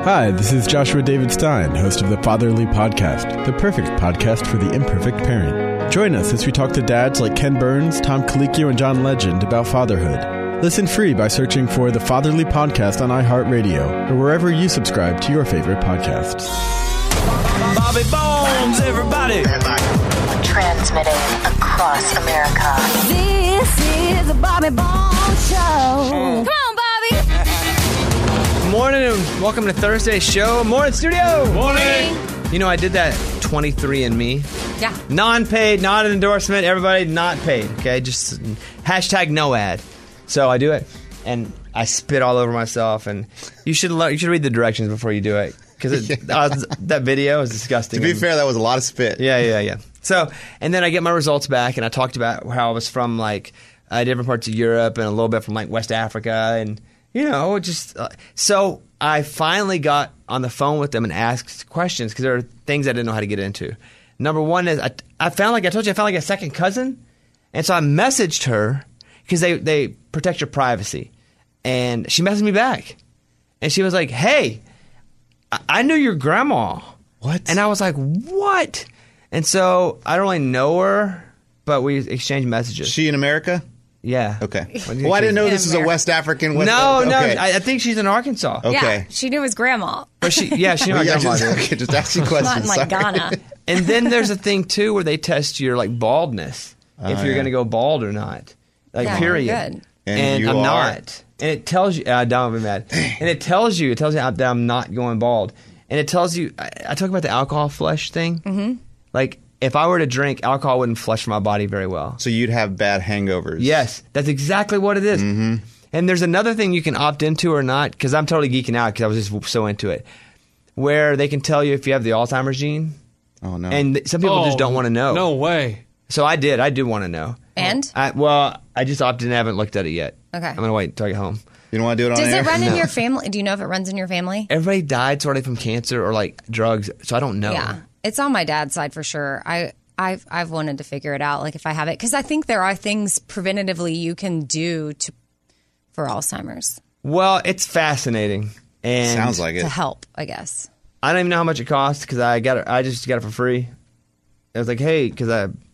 Hi, this is Joshua David Stein, host of the Fatherly Podcast, the perfect podcast for the imperfect parent. Join us as we talk to dads like Ken Burns, Tom Colicchio, and John Legend about fatherhood. Listen free by searching for the Fatherly Podcast on iHeartRadio or wherever you subscribe to your favorite podcasts. Bobby Bones, everybody! Transmitting across America. This is the Bobby Bones Show. Come on, Bobby. Morning and welcome to Thursday's show. Morning, studio. Morning! You know, I did that 23andMe. Yeah. Non-paid, not an endorsement. Everybody not paid. Okay, just hashtag no ad. So I do it, and I spit all over myself. And you should read the directions before you do it, because that video is disgusting. To be fair, that was a lot of spit. Yeah. So, and then I get my results back, and I talked about how I was from like different parts of Europe and a little bit from like West Africa, and just so I finally got on the phone with them and asked questions because there are things I didn't know how to get into. Number one is I found like a second cousin, and so I messaged her because they protect your privacy, and she messaged me back, and she was like, "Hey, I knew your grandma." What? And I was like, "What?" And so I don't really know her, but we exchanged messages. She in America? Yeah. Okay. Well, I didn't know this is a West African. No. Okay. I think she's in Arkansas. Okay. Yeah, she knew his grandma. But she knew my grandma. Just asking questions. Not in like sorry. Ghana. And then there's a thing too where they test your like baldness, if you're going to go bald or not. Like Yeah, period. good. And you I'm are? not. And it tells you, don't be mad. And it tells you that I'm not going bald. And it tells you, I talk about the alcohol flush thing. Mm-hmm. Like, if I were to drink, alcohol wouldn't flush my body very well. So you'd have bad hangovers. Yes, that's exactly what it is. Mm-hmm. And there's another thing you can opt into or not, because I'm totally geeking out because I was just so into it, where they can tell you if you have the Alzheimer's gene. Oh, no. And some people just don't want to know. No way. So I did. I do want to know. And? I just opted in and haven't looked at it yet. Okay. I'm going to wait until I get home. You don't want to do it on Does air? it run in your family? Do you know if it runs in your family? Everybody died sort of from cancer or like drugs, so I don't know. Yeah. It's on my dad's side for sure. I've wanted to figure it out, like if I have it, because I think there are things preventatively you can do for Alzheimer's. Well, it's fascinating. And Sounds like it. To help, I guess. I don't even know how much it costs because I just got it for free. I was like, hey, because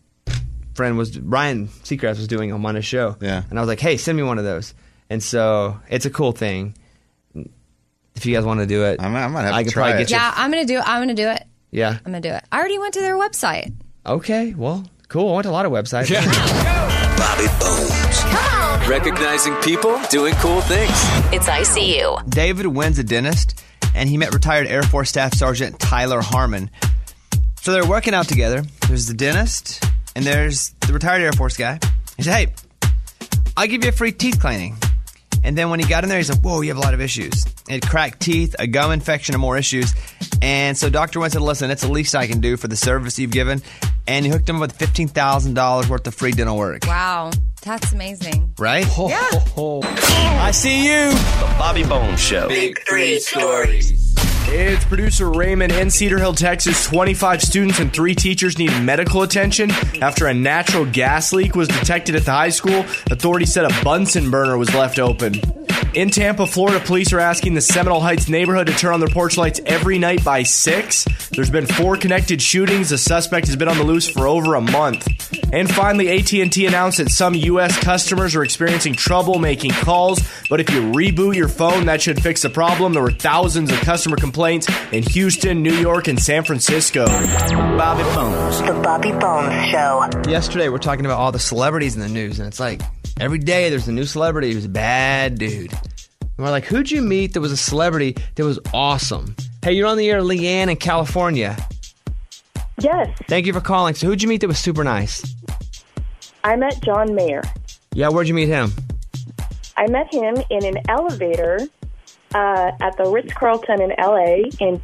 Ryan Seacrest was doing him on his show. Yeah. And I was like, hey, send me one of those. And so it's a cool thing. If you guys want to do it, I might have I to could try probably it. get you. Yeah, I'm gonna do it. Yeah. I'm gonna do it. I already went to their website. Okay. Well, cool. I went to a lot of websites. Yeah. Bobby Bones. Recognizing people doing cool things. It's ICU. David Wynn's a dentist, and he met retired Air Force Staff Sergeant Tyler Harmon. So they're working out together. There's the dentist, and there's the retired Air Force guy. He said, hey, I'll give you a free teeth cleaning. And then when he got in there, he's like, whoa, you have a lot of issues. It cracked teeth, a gum infection, and more issues. And so Dr. Wynn said, listen, it's the least I can do for the service you've given. And he hooked him up with $15,000 worth of free dental work. Wow, that's amazing. Right? Yeah. I see you. The Bobby Bones Show. Big 3 stories. It's producer Raymond in Cedar Hill, Texas. 25 students and 3 teachers need medical attention after a natural gas leak was detected at the high school. Authorities said a Bunsen burner was left open. In Tampa, Florida, police are asking the Seminole Heights neighborhood to turn on their porch lights every night by 6. There's been 4 connected shootings. The suspect has been on the loose for over a month. And finally, AT&T announced that some U.S. customers are experiencing trouble making calls, but if you reboot your phone, that should fix the problem. There were thousands of customer complaints in Houston, New York, and San Francisco. Bobby Bones. The Bobby Bones Show. Yesterday, we're talking about all the celebrities in the news, and it's like every day there's a new celebrity who's a bad dude. And we're like, who'd you meet that was a celebrity that was awesome? Hey, you're on the air, Leanne in California. Yes, Thank you for calling. So who'd you meet that was super nice? I met John Mayer. Yeah, where'd you meet him? I met him in an elevator at the Ritz-Carlton in L.A. in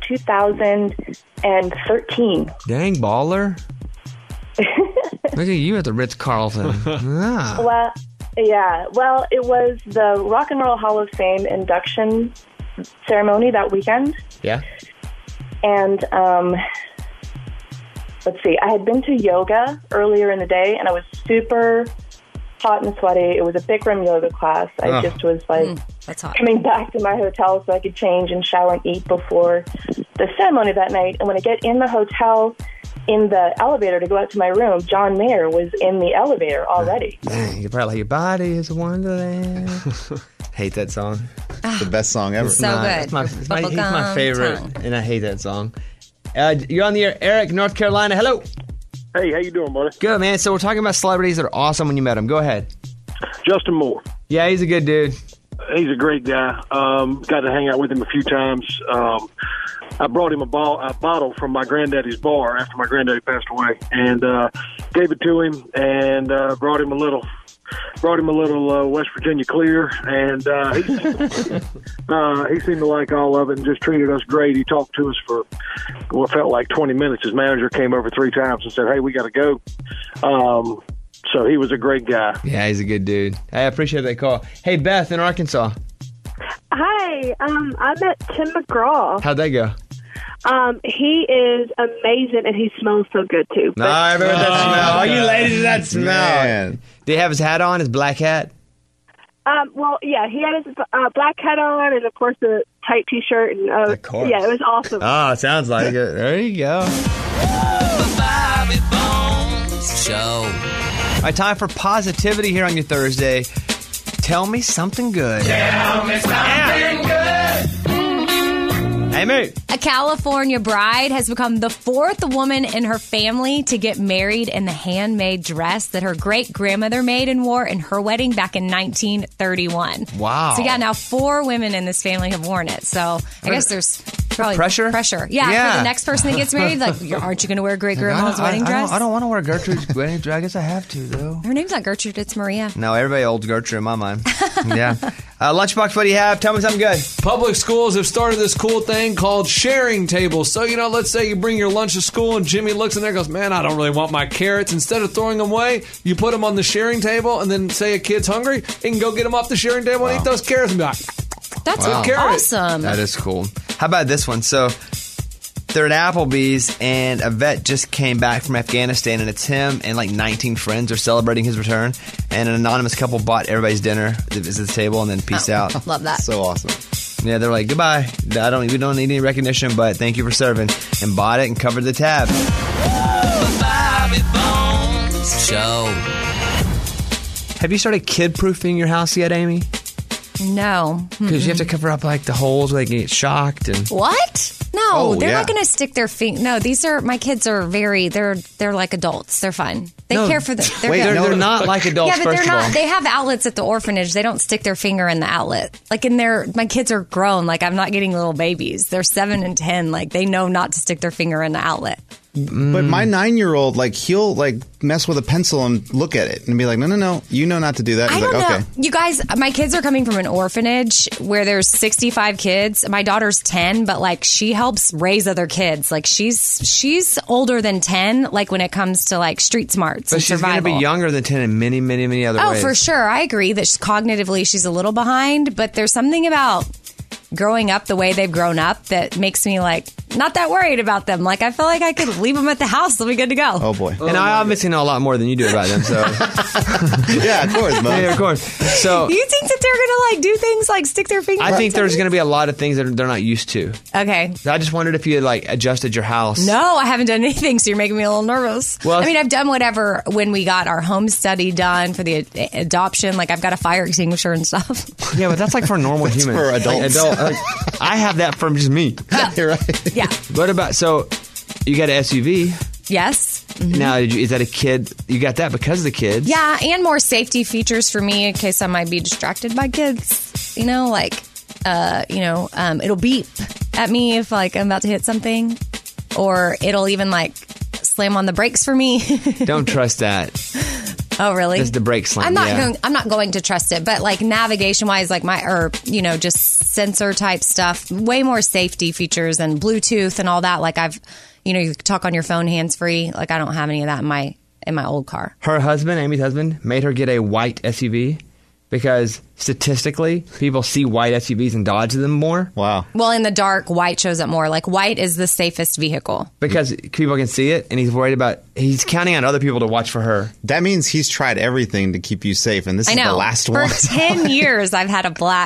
2013. Dang, baller. Look at you at the Ritz-Carlton. Ah. Well, yeah. Well, it was the Rock and Roll Hall of Fame induction ceremony that weekend. Yeah? And let's see, I had been to yoga earlier in the day, and I was super hot and sweaty. It was a Bikram yoga class. I just was like That's hot. coming back to my hotel so I could change and shower and eat before the ceremony that night. And when I get in the hotel, in the elevator to go out to my room, John Mayer was in the elevator already. Dang, you're probably like, your body is a wonderland. Hate that song. The best song ever. So good. He's my Bubblegum favorite, tongue. and I hate that song. You're on the air, Eric, North Carolina. Hello. Hey, how you doing, buddy? Good, man. So we're talking about celebrities that are awesome when you met them. Go ahead. Justin Moore. Yeah, he's a good dude. He's a great guy. Got to hang out with him a few times. I brought him a bottle from my granddaddy's bar after my granddaddy passed away, and gave it to him, and brought him a little West Virginia Clear, and he seemed to like all of it and just treated us great. He talked to us for what felt like 20 minutes. His manager came over 3 times and said, "Hey, we got to go." So he was a great guy. Yeah, he's a good dude. I appreciate that call. Hey, Beth in Arkansas. Hi, I met Tim McGraw. How'd that go? He is amazing, and he smells so good, too. No, I remember that smell. All you ladies, that smell. Man. Did he have his hat on, his black hat? Well, yeah, he had his black hat on and, of course, a tight T-shirt. And, Of course. Yeah, it was awesome. Oh, sounds like it. There you go. The Bobby Bones Show. All right, time for positivity here on your Thursday. Tell me something good. Tell me something good. Hey, mate. A California bride has become the 4th woman in her family to get married in the handmade dress that her great-grandmother made and wore in her wedding back in 1931. Wow. So, yeah, now 4 women in this family have worn it. So, I guess there's probably Pressure? Pressure. Yeah, for the next person that gets married, like, aren't you going to wear great-grandma's wedding dress? I don't want to wear Gertrude's wedding dress. I guess I have to, though. Her name's not Gertrude, it's Maria. No, everybody holds Gertrude in my mind. Yeah. Lunchbox, what do you have? Tell me something good. Public schools have started this cool thing called sharing tables. So, let's say you bring your lunch to school and Jimmy looks in there and goes, man, I don't really want my carrots. Instead of throwing them away, you put them on the sharing table and then say a kid's hungry, he can go get them off the sharing table and eat those carrots and be like, That's Wow. awesome. That is cool. How about this one? So they're at Applebee's and a vet just came back from Afghanistan and it's him and like 19 friends are celebrating his return. And an anonymous couple bought everybody's dinner at the table and then peaced out. Love that. So awesome. Yeah, they're like, goodbye. We don't need any recognition, but thank you for serving. And bought it and covered the tab. The Bobby Bones Show. Have you started kid-proofing your house yet, Amy? No. Because you have to cover up like the holes where they can get shocked and. What? No, Oh, they're yeah. not going to stick their finger. No, my kids are they're like adults. They're fine. They No. care for the. They're Wait, good. they're not like adults. Yeah, but first they're of all. not. They have outlets at the orphanage. They don't stick their finger in the outlet. Like my kids are grown. Like I'm not getting little babies. They're 7 and 10. Like they know not to stick their finger in the outlet. But my 9-year-old, like, he'll like mess with a pencil and look at it and be like, no, you know not to do that. I He's don't like, know. okay. You guys, my kids are coming from an orphanage where there's 65 kids. My daughter's 10, but like she helps raise other kids. Like she's older than 10. Like when it comes to like street smarts But and she's going to survival. be younger than 10 in many, many, many other Oh, ways. for sure. I agree that cognitively she's a little behind, but there's something about growing up the way they've grown up that makes me like not that worried about them. Like I feel like I could leave them at the house. They'll be good to go. Oh boy. And I obviously know a lot more than you do about them, so. Yeah, of course, Mom. Yeah, of course. So You think that they're gonna like do things like stick their finger? I think there's going to be a lot of things that they're not used to. Okay. I just wondered if you had like adjusted your house. No, I haven't done anything, so you're making me a little nervous. Well, I mean, I've done whatever when we got our home study done for the adoption. Like, I've got a fire extinguisher and stuff. Yeah, but that's like for normal humans. for adults. I have that from just me. You're right. Yeah. What about, so you got an SUV. Yes. Now, is that a kid? You got that because of the kids. Yeah, and more safety features for me in case I might be distracted by kids. You know, like, it'll beep at me if like I'm about to hit something, or it'll even like slam on the brakes for me. Don't trust that. Oh, really? Just the brake slam. I'm not going to trust it, but like navigation wise, like just sensor type stuff, way more safety features and Bluetooth and all that. Like you can talk on your phone hands free. Like I don't have any of that in my old car. Her husband, Amy's husband, made her get a white SUV because statistically, people see white SUVs and dodge them more. Wow. Well, in the dark, white shows up more. Like white is the safest vehicle. Because people can see it, and he's counting on other people to watch for her. That means he's tried everything to keep you safe, and this I is know. the last For one. 10 years, I've had a black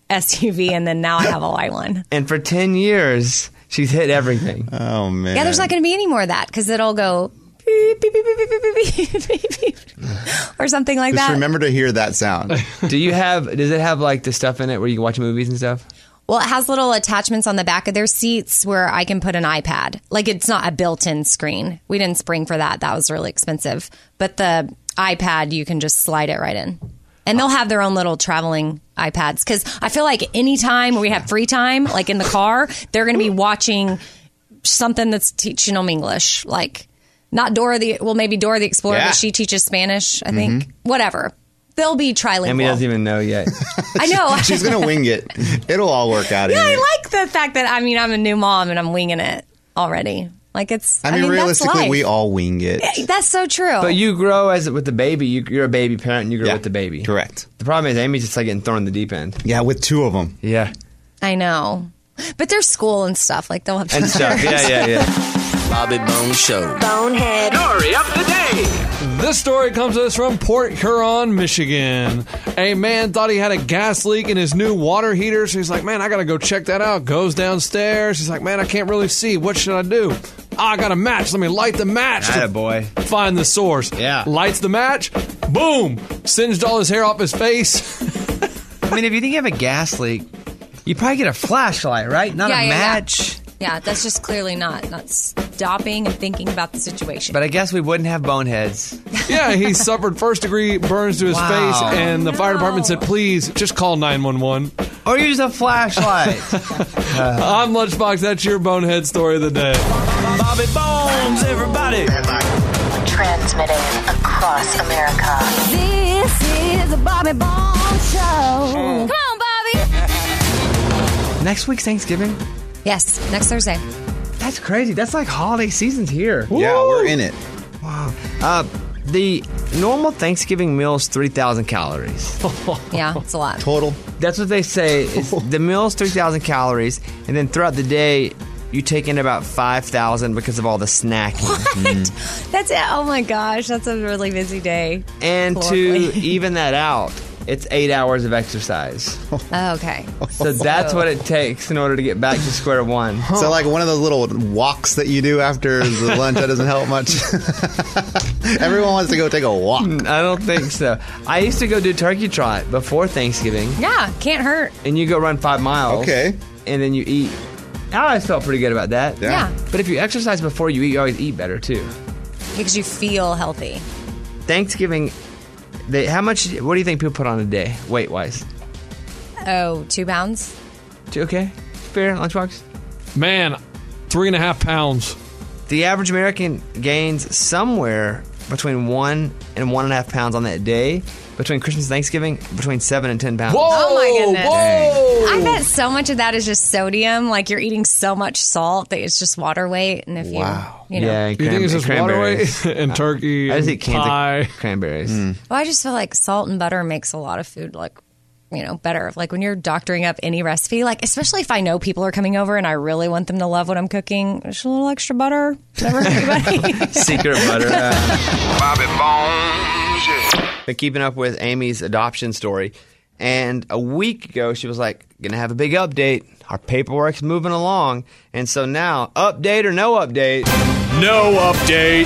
SUV, and then now I have a white one. And for 10 years, she's hit everything. Oh, man. Yeah, there's not going to be any more of that because it'll go beep, beep, beep, beep, beep, beep, beep, beep, beep, or something like Just that. remember to hear that sound. Does it have like the stuff in it where you can watch movies and stuff? Well, it has little attachments on the back of their seats where I can put an iPad. Like, it's not a built-in screen. We didn't spring for that. That was really expensive. But the iPad, you can just slide it right in. And they'll have their own little traveling iPads. Because I feel like anytime we have free time, like in the car, they're going to be watching something that's teaching them English. Like, not maybe Dora the Explorer, but she teaches Spanish, I think. Whatever. They'll be trilingual. Amy doesn't even know yet. I know. She's going to wing it. It'll all work out. Yeah, I like the fact that, I'm a new mom and I'm winging it already. Like, it's, realistically, that's life. we all wing it. That's so true. But you grow with the baby. You're a baby parent and you grow with the baby. Correct. The problem is Amy's just like getting thrown in the deep end. Yeah, with two of them. Yeah. I know. But there's school and stuff. Like, they'll have And stuff. Yeah. Bobby Bones Show. Bonehead. Story of the day. This story comes to us from Port Huron, Michigan. A man thought he had a gas leak in his new water heater, so he's like, man, I gotta go check that out. Goes downstairs. He's like, man, I can't really see. What should I do? I got a match. Let me light the match. Attaboy. Find the source. Yeah. Lights the match. Boom. Singed all his hair off his face. I mean, if you think you have a gas leak, you probably get a flashlight, right? Not a match. Yeah, that's just clearly not stopping and thinking about the situation. But I guess we wouldn't have boneheads. Yeah, he suffered first-degree burns to his face, and the fire department said, please, just call 911. Or use a flashlight. I'm Lunchbox. That's your bonehead story of the day. Bobby Bones, everybody. Transmitting across America. This is the Bobby Bones Show. Come on, Bobby. Next week's Thanksgiving? Yes, next Thursday. That's crazy. That's like holiday season's here. Yeah, we're in it. Wow. The normal Thanksgiving meal is 3,000 calories. Yeah, it's a lot. Total. That's what they say. The meal is 3,000 calories, and then throughout the day, you take in about 5,000 because of all the snacking. What? That's it. Oh my gosh, that's a really busy day. And to even that out, it's 8 hours of exercise. Oh, okay. So that's what it takes in order to get back to square one. So like one of those little walks that you do after the lunch, that doesn't help much. Everyone wants to go take a walk. I don't think so. I used to go do turkey trot before Thanksgiving. Yeah, can't hurt. And you go run 5 miles. Okay. And then you eat. I always felt pretty good about that. Yeah. But if you exercise before you eat, you always eat better too. Because you feel healthy. Thanksgiving, how much, what do you think people put on a day, weight-wise? Oh, 2 pounds? Okay. Fair, Lunchbox? Man, 3.5 pounds. The average American gains somewhere between 1 and 1.5 pounds on that day. Between Christmas and Thanksgiving, between 7 and 10 pounds. Whoa! Oh my goodness. Whoa! I bet so much of that is just sodium. Like you're eating so much salt that it's just water weight. And if you know. Yeah, You think it's just water weight and turkey I just and eat cans pie? of cranberries. Well, I just feel like salt and butter makes a lot of food better. Like when you're doctoring up any recipe, like especially if I know people are coming over and I really want them to love what I'm cooking, just a little extra butter. Never hurt anybody. Secret butter. Bobby Bones. Been keeping up with Amy's adoption story. And a week ago, she was like, gonna have a big update. Our paperwork's moving along. And so now, update or no update? No update.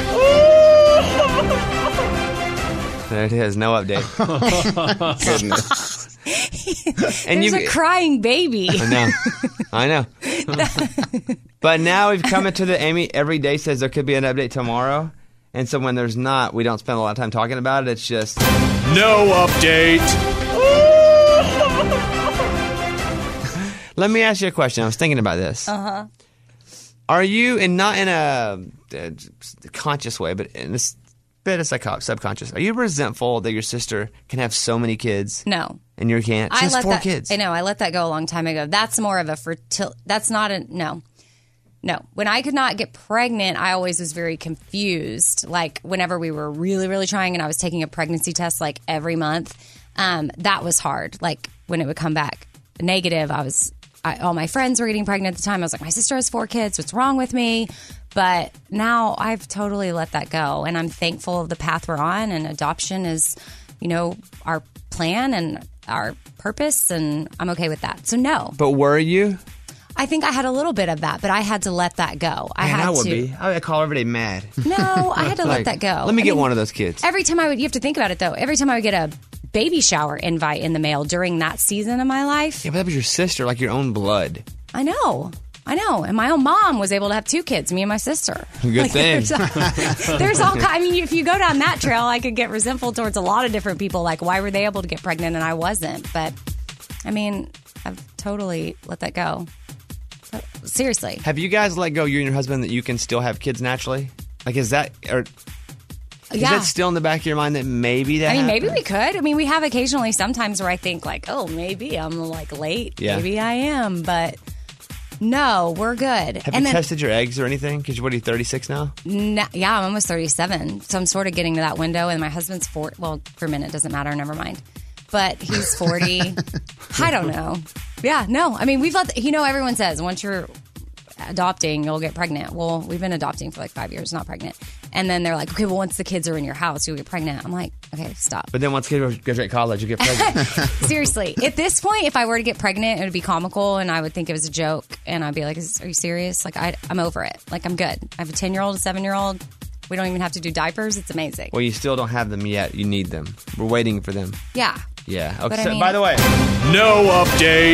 There it is, no update. Goodness. And There's a crying baby. I know. But now we've come into the Amy every day says there could be an update tomorrow. And so when there's not, we don't spend a lot of time talking about it. It's just no update. Let me ask you a question. I was thinking about this. Uh-huh. Are you, and not in a conscious way, but in a bit of subconscious, are you resentful that your sister can have so many kids? No. And you can't? She has 4 kids. I know. I let that go a long time ago. That's more of a that's not a, no. No. When I could not get pregnant, I always was very confused. Like whenever we were really, really trying and I was taking a pregnancy test like every month, that was hard. Like when it would come back negative, all my friends were getting pregnant at the time. I was like, my sister has 4 kids. What's wrong with me? But now I've totally let that go. And I'm thankful of the path we're on. And adoption is, our plan. And our purpose, and I'm okay with that. So no. But were you? I think I had a little bit of that, but I had to let that go. I would be. I would call every day mad. No, I had to let that go. Let me get one of those kids. Every time you have to think about it though. Every time I would get a baby shower invite in the mail during that season of my life. Yeah, but that was your sister, like your own blood. I know. And my own mom was able to have 2 kids, me and my sister. Good thing. There's all I mean, if you go down that trail, I could get resentful towards a lot of different people. Like, why were they able to get pregnant and I wasn't? But, I mean, I've totally let that go. But, seriously. Have you guys let go, you and your husband, that you can still have kids naturally? Like, is that... Or, is that still in the back of your mind that maybe that happens? Maybe we could. I mean, we have occasionally sometimes where I think, like, oh, maybe I'm, like, late. Yeah. Maybe I am, but... No, we're good. Have you tested your eggs or anything? Because what are you, 36 now? No, yeah, I'm almost 37. So I'm sort of getting to that window. And my husband's 40. Well, for a minute, doesn't matter. Never mind. But he's 40. I don't know. Yeah, no. I mean, we've let, everyone says once you're adopting, you'll get pregnant. Well, we've been adopting for like 5 years, not pregnant. And then they're like, okay, well, once the kids are in your house, you'll get pregnant. I'm like, okay, stop. But then once kids graduate college, you get pregnant. Seriously. At this point, if I were to get pregnant, it would be comical and I would think it was a joke. And I'd be like, are you serious? Like, I'm over it. Like, I'm good. I have a 10-year-old, a 7-year-old. We don't even have to do diapers. It's amazing. Well, you still don't have them yet. You need them. We're waiting for them. Yeah. Yeah. Okay. But So, by the way, no update.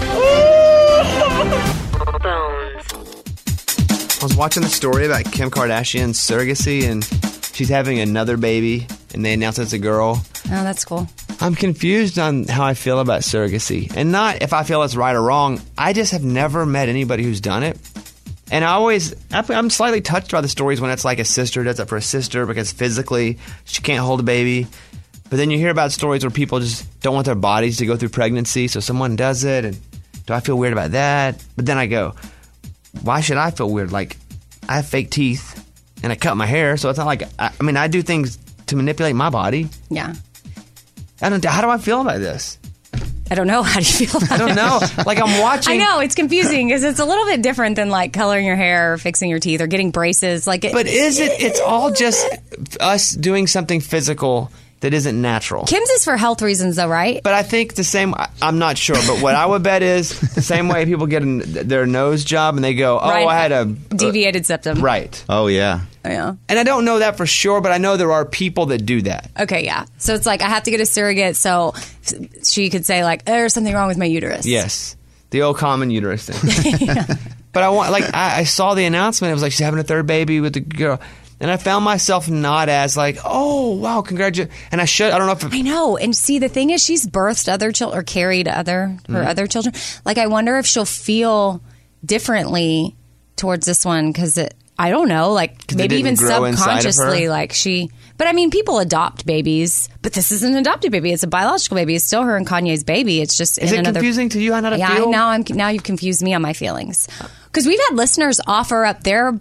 I was watching the story about Kim Kardashian's surrogacy, and she's having another baby, and they announced it's a girl. Oh, that's cool. I'm confused on how I feel about surrogacy. And not if I feel it's right or wrong. I just have never met anybody who's done it. And I'm slightly touched by the stories when it's like a sister does it for a sister because physically she can't hold a baby. But then you hear about stories where people just don't want their bodies to go through pregnancy, so someone does it. And do I feel weird about that? But then I go, why should I feel weird? Like, I have fake teeth and I cut my hair, so it's not like I do things to manipulate my body. Yeah. How do I feel about this? I don't know. How do you feel about it? I don't know. Like, I'm watching. I know. It's confusing because it's a little bit different than like coloring your hair or fixing your teeth or getting braces. But is it? It's all just us doing something physical that isn't natural. Kim's is for health reasons, though, right? But I think the same. I'm not sure, but what I would bet is the same way people get their nose job and they go, "Oh, right. I had a deviated septum." Right. Oh yeah. Yeah. And I don't know that for sure, but I know there are people that do that. Okay, yeah. So it's like I have to get a surrogate so she could say like, "There's something wrong with my uterus." Yes, the old common uterus thing. Yeah. But I saw the announcement. It was like she's having a third baby with the girl. And I found myself not as like, oh, wow, congratulations. And I don't know if... I know. And see, the thing is she's birthed other children or carried her other children. Like, I wonder if she'll feel differently towards this one because I don't know, like maybe even subconsciously like she... But I mean, people adopt babies, but this isn't an adopted baby. It's a biological baby. It's still her and Kanye's baby. It's just... Is it confusing to you how to feel? Yeah, now you've confused me on my feelings. Because we've had listeners offer up their...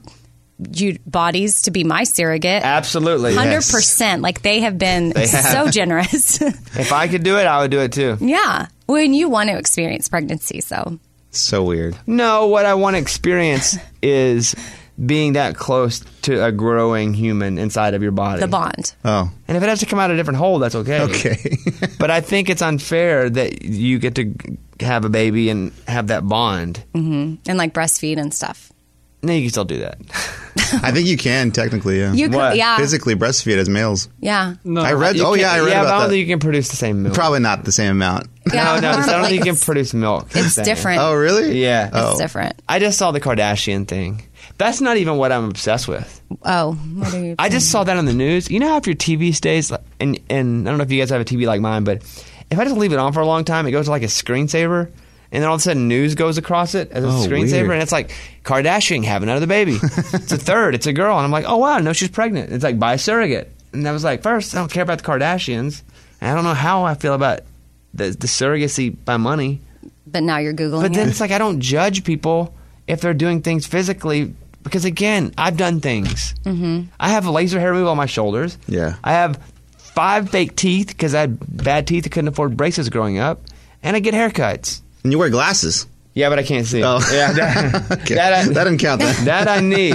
bodies to be my surrogate. Absolutely. 100%. Yes. Like they have been so generous. If I could do it, I would do it too. Yeah. When you want to experience pregnancy, so weird. No, what I want to experience is being that close to a growing human inside of your body. The bond. Oh. And if it has to come out a different hole, that's okay. Okay. But I think it's unfair that you get to have a baby and have that bond. Mm-hmm. And like breastfeed and stuff. No, you can still do that. I think you can technically, yeah. You could, yeah. Physically breastfeed as males. Yeah. No, I read. I read about that. I don't think you can produce the same milk. Probably not the same amount. Yeah, no, I don't think you can produce milk. It's different. Oh, really? Yeah. It's different. I just saw the Kardashian thing. That's not even what I'm obsessed with. Oh, what are you? I just saw that on the news. You know how if your TV stays, and I don't know if you guys have a TV like mine, but if I just leave it on for a long time, it goes to like a screensaver. And then all of a sudden news goes across it as a screensaver. Weird. And it's like, Kardashian having another baby. It's a third. It's a girl. And I'm like, oh, wow, no, she's pregnant. It's like, by a surrogate. And I was like, first, I don't care about the Kardashians. And I don't know how I feel about the surrogacy by money. But now you're Googling But then it. it's like, I don't judge people if they're doing things physically. Because, again, I've done things. Mm-hmm. I have laser hair removal on my shoulders. Yeah. I have 5 fake teeth because I had bad teeth. I couldn't afford braces growing up. And I get haircuts. And you wear glasses. Yeah, but I can't see. Oh. Yeah, that doesn't count then. That I need.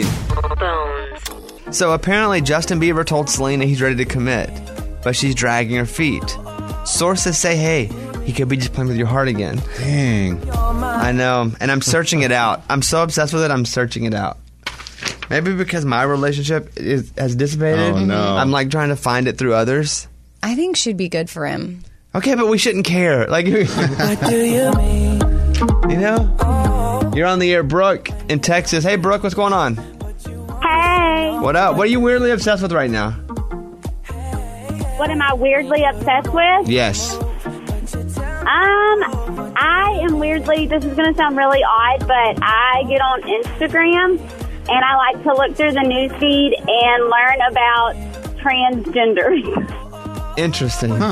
So apparently Justin Bieber told Selena he's ready to commit, but she's dragging her feet. Sources say, hey, he could be just playing with your heart again. Dang. I know, and I'm searching it out. I'm so obsessed with it, I'm searching it out. Maybe because my relationship has dissipated. Oh, no. I'm like trying to find it through others. I think should be good for him. Okay, but we shouldn't care. Like, What do you mean? you know? You're on the air, Brooke, in Texas. Hey, Brooke, what's going on? Hey, What up? What are you weirdly obsessed with right now? what am I weirdly obsessed with? Yes. I am weirdly, this is going to sound really odd, but I get on Instagram and I like to look through the newsfeed and learn about transgender. Interesting. Huh.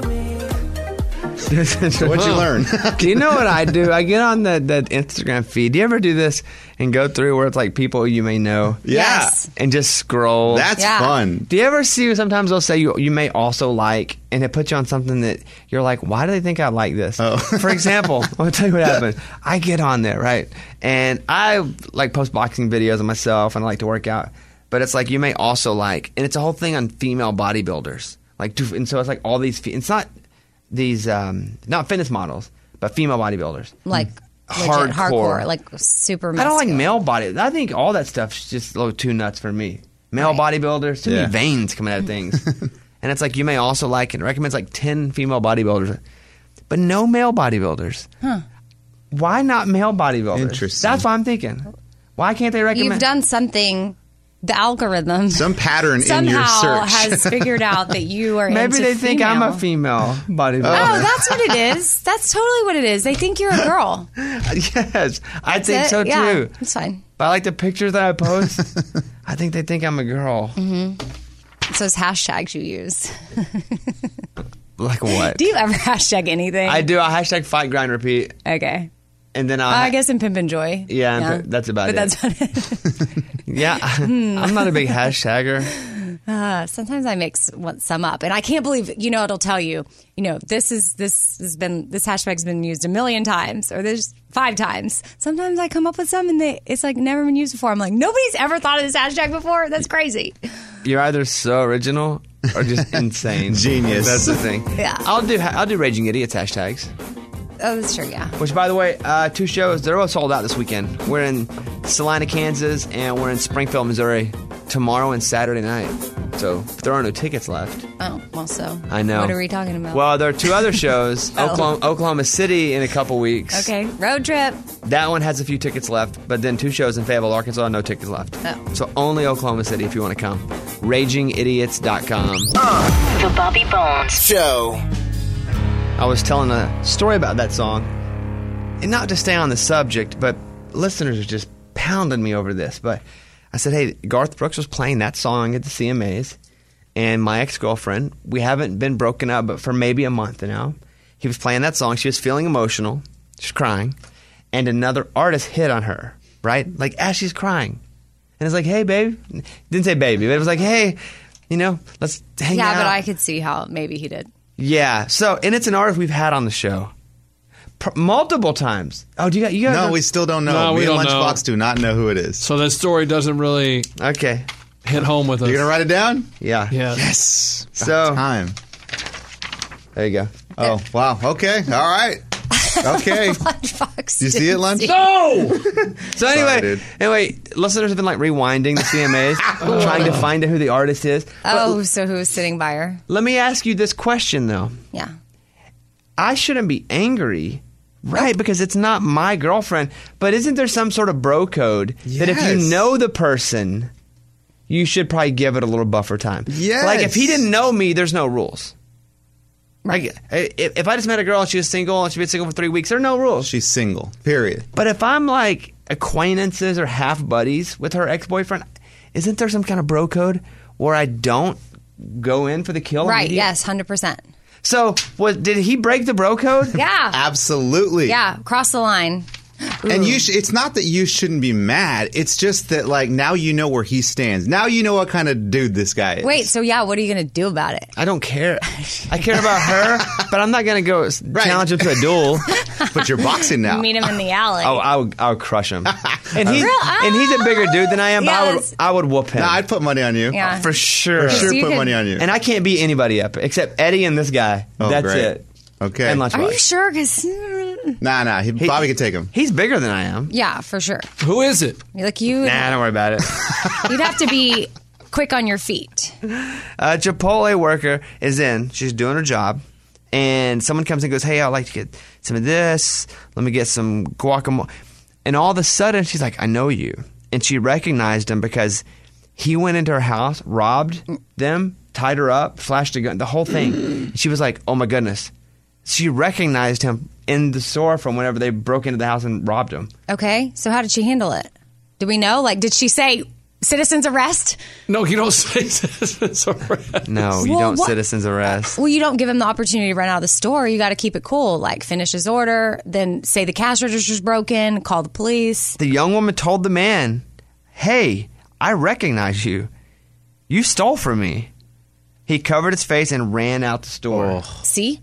So what'd you learn? Do you know what I do? I get on that Instagram feed. Do you ever do this and go through where it's like people you may know? Yeah. Yes. And just scroll. That's fun. Do you ever see sometimes they'll say you may also like, and it puts you on something that you're like, why do they think I like this? Oh. For example, I'll tell you what happened. I get on there, right? And I like post boxing videos of myself and I like to work out. But it's like you may also like, and it's a whole thing on female bodybuilders. Like, and so it's like all these, it's not these, not fitness models, but female bodybuilders. Like legit, hardcore, like super muscular. I don't like male body. I think all that stuff's just a little too nuts for me. Male bodybuilders, too many veins coming out of things. And it's like you may also like, it recommends like 10 female bodybuilders, but no male bodybuilders. Huh. Why not male bodybuilders? Interesting. That's what I'm thinking. Why can't they recommend? You've done something. The algorithm, some pattern somehow in your search has figured out that you are. Maybe into they think female. I'm a female bodybuilder. Oh, that's what it is. That's totally what it is. They think you're a girl. Yes, I think it. so too. Yeah, it's fine. But I like the pictures that I post. I think they think I'm a girl. Mm-hmm. It's those hashtags you use. Like what? Do you ever hashtag anything? I do. I hashtag fight, grind, repeat. Okay. And then I guess in Pimp and Joy. Yeah, that's about but it. That's about it. Yeah, I'm not a big hashtagger. Sometimes I mix some up, and I can't believe it'll tell you. This hashtag's been used 1 million times, or there's 5 times. Sometimes I come up with some, and it's like never been used before. I'm like, nobody's ever thought of this hashtag before. That's crazy. You're either so original or just insane. Genius. That's the thing. Yeah. I'll do Raging Idiots hashtags. Oh, that's true. Yeah. Which, by the way, 2 shows. They're all sold out this weekend. We're in Salina, Kansas, and we're in Springfield, Missouri tomorrow and Saturday night. So if there are no tickets left. Oh, well, so. I know. What are we talking about? Well, there are 2 other shows. Oklahoma City in a couple weeks. Okay. Road trip. That one has a few tickets left, but then 2 shows in Fayetteville, Arkansas, no tickets left. Oh. So only Oklahoma City if you want to come. RagingIdiots.com. The Bobby Bones Show. I was telling a story about that song, and not to stay on the subject, but listeners are just pounding me over this. But I said, hey, Garth Brooks was playing that song at the CMAs, and my ex-girlfriend, we haven't been broken up, but for maybe a month now, he was playing that song. She was feeling emotional. She's crying. And another artist hit on her, right? Like, as she's crying. And it's like, hey, babe. Didn't say baby, but it was like, hey, let's hang out. Yeah, but I could see how maybe he did. Yeah. So, and it's an artist we've had on the show multiple times. Oh, do you guys? No, we still don't know. No, we Me don't and know. Lunchbox do not know who it is. So that story doesn't really hit home with us. You're gonna write it down? Yeah. Yes. So time. There you go. Oh wow. Okay. All right. Okay. Lunchbox. You see it, Lunch? No. So anyway, listeners have been like rewinding the CMAs, trying to find out who the artist is. Oh, so who was sitting by her? Let me ask you this question though. Yeah. I shouldn't be angry. Right, because it's not my girlfriend. But isn't there some sort of bro code that if you know the person, you should probably give it a little buffer time? Yes. Like if he didn't know me, there's no rules. Right. Like, if I just met a girl and she was single and she's been single for 3 weeks, there are no rules. She's single. Period. But if I'm like acquaintances or half buddies with her ex-boyfriend, isn't there some kind of bro code where I don't go in for the kill? Right. Yes. 100%. So, did he break the bro code? Yeah. Absolutely. Yeah. Cross the line. And it's not that you shouldn't be mad. It's just that, like, now you know where he stands. Now you know what kind of dude this guy is. Wait, so what are you going to do about it? I don't care. I care about her, but I'm not going to go challenge him to a duel. But you're boxing now. Meet him in the alley. Oh, I would crush him. And he's a bigger dude than I am, but I would whoop him. Nah, I'd put money on you. Yeah. For sure. For sure, So put money on you. And I can't beat anybody up except Eddie and this guy. Oh, That's great. it. Okay. And lunchbox. Are you sure? Because Nah. Bobby can take him. He's bigger than I am. yeah, for sure. Who is it? Like you, Nah, don't worry about it. you'd have to be quick on your feet. A Chipotle worker is in. She's doing her job. And someone comes and goes, hey, I'd like to get some of this. Let me get some guacamole. And all of a sudden, she's like, I know you. And she recognized him because he went into her house, robbed them, tied her up, flashed a gun, the whole thing. She was like, oh, my goodness. She recognized him in the store from whenever they broke into the house and robbed him. Okay, so how did she handle it? Do we know? Like, did she say citizens arrest? No, you don't say citizens arrest. No, you Well, don't what- citizens arrest. Well, you don't give him the opportunity to run out of the store. You got to keep it cool. Like, finish his order, then say the cash register's broken, call the police. The young woman told the man, hey, I recognize you. You stole from me. He covered his face and ran out the store. See?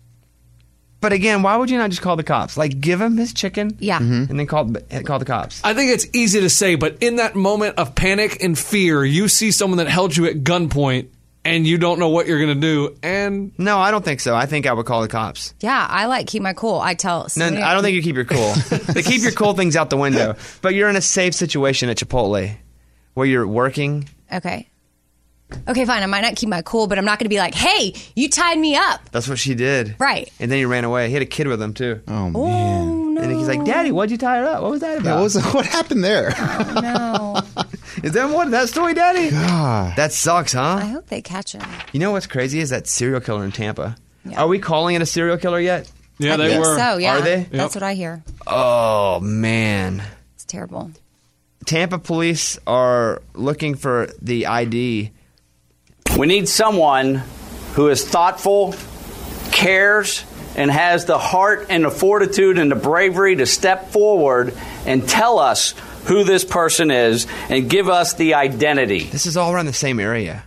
But again, why would you not just call the cops? Like, give him his chicken, Yeah. and then call the cops. I think it's easy to say, but in that moment of panic and fear, you see someone that held you at gunpoint, and you don't know what you're going to do. And No, I don't think so. I think I would call the cops. Yeah, I like keep my cool. I tell. No, I don't think you keep your cool. They keep your cool things out the window. But you're in a safe situation at Chipotle, where you're working. Okay. Okay, fine. I might not keep my cool, but I'm not going to be like, hey, you tied me up. That's what she did. Right. And then he ran away. He had a kid with him, too. Oh, man. Oh, no. And he's like, Daddy, why'd you tie her up? What was that about? What happened there? No. Is that what that story, Daddy? God. That sucks, huh? I hope they catch him. You know what's crazy is that serial killer in Tampa. Yeah. Are we calling it a serial killer yet? yeah, I they think were. so, yeah. Are they? That's what I hear. Oh, man. It's terrible. Tampa police are looking for the ID. We need someone who is thoughtful, cares, and has the heart and the fortitude and the bravery to step forward and tell us who this person is and give us the identity. This is all around the same area.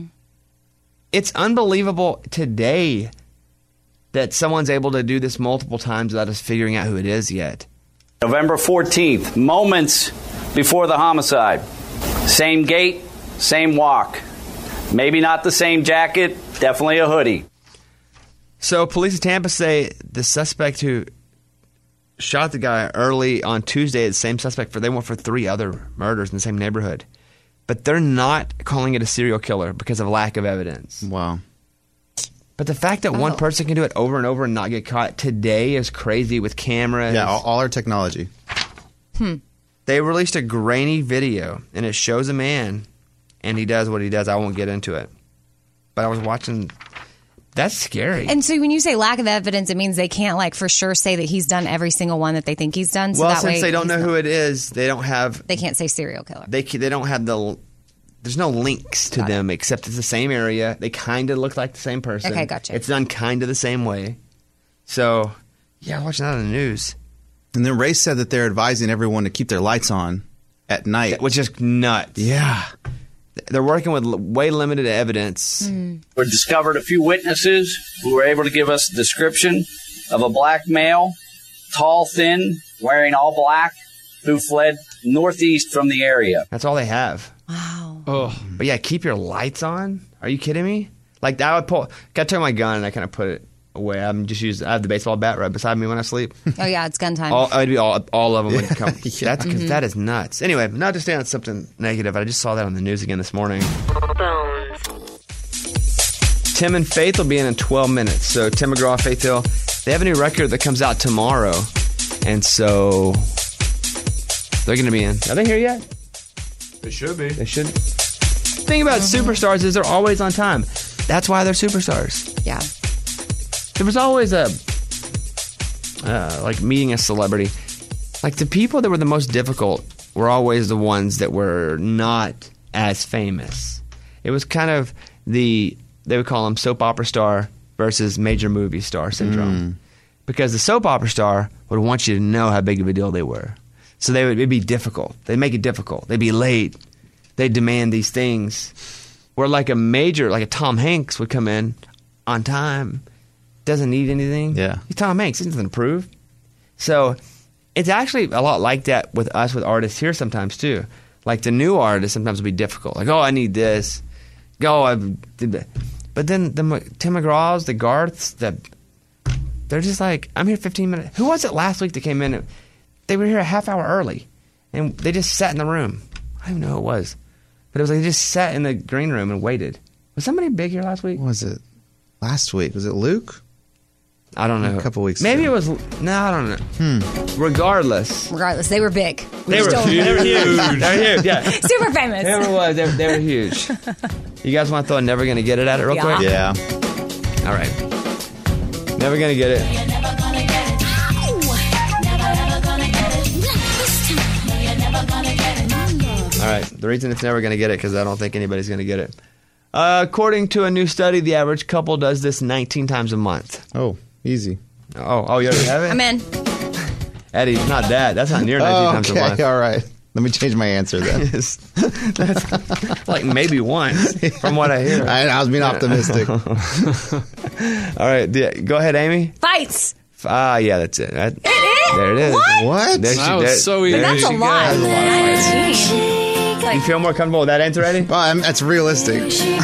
It's unbelievable today that someone's able to do this multiple times without us figuring out who it is yet. November 14th, moments before the homicide. Same gait, same walk. Maybe not the same jacket, definitely a hoodie. So police in Tampa say the suspect who shot the guy early on Tuesday is the same suspect they went for 3 other murders in the same neighborhood. But they're not calling it a serial killer because of lack of evidence. Wow. But the fact that one person can do it over and over and not get caught today is crazy with cameras. Yeah, all our technology. They released a grainy video, and it shows a man, and he does what he does. I won't get into it. But I was watching. That's scary. And so when you say lack of evidence, it means they can't, like, for sure say that he's done every single one that they think he's done. So well, that since way they don't know he's who not- it is, they don't have. They can't say serial killer. They don't have the. There's no links to them except it's the same area. They kind of look like the same person. Okay, gotcha. It's done kind of the same way. So, yeah, I was watching that on the news. And then Ray said that they're advising everyone to keep their lights on at night. Which is nuts. Yeah. They're working with way limited evidence. We discovered a few witnesses who were able to give us a description of a black male, tall, thin, wearing all black, who fled northeast from the area. That's all they have. Wow. Oh. But yeah, keep your lights on. Are you kidding me? Like I would pull. Got to turn my gun and I kind of put it away. I have the baseball bat right beside me when I sleep. Oh, yeah, it's gun time. All of them would come. That's because that is nuts. Anyway, not to stay on something negative. I just saw that on the news again this morning. Tim and Faith will be in 12 minutes. So Tim McGraw, Faith Hill, they have a new record that comes out tomorrow, and so they're going to be in. Are they here yet? It should be. They should. The thing about superstars is they're always on time. That's why they're superstars. Yeah. There was always like meeting a celebrity. Like the people that were the most difficult were always the ones that were not as famous. It was kind of they would call them soap opera star versus major movie star syndrome. Because the soap opera star would want you to know how big of a deal they were. So it'd be difficult. They'd make it difficult. They'd be late. They'd demand these things. Where like a Tom Hanks would come in on time, doesn't need anything. Yeah. He's Tom Hanks. He has nothing to prove. So it's actually a lot like that with us, with artists here sometimes too. Like the new artists sometimes will be difficult. Like, oh, I need this. Go, I did that. But then the Tim McGraws, the Garths, they're just like, I'm here 15 minutes. Who was it last week that came in? They were here a half hour early, and they just sat in the room. I don't even know who it was. But it was like they just sat in the green room and waited. Was somebody big here last week? What was it? Last week. Was it Luke? I don't know. A couple weeks Maybe ago. it was... No, I don't know. Regardless, they were big. They were huge. They were huge, yeah. Super famous. Whoever it was, they were huge. You guys want to throw a Never Gonna Get It at it real quick? Yeah. All right. Never Gonna Get It. All right. The reason it's never going to get it because I don't think anybody's going to get it. According to a new study, the average couple does this 19 times a month. Oh, easy. Oh, you already have it? I'm in. Eddie, not that. That's not near 19 times a month. Okay, all right. Let me change my answer then. That's like maybe once from what I hear. I was being optimistic. All right. Go ahead, Amy. Fights. Yeah, that's it. It is? There it is. What? That was so easy. That's a lot. 19. You feel more comfortable with that answer, Eddie? Well, that's realistic.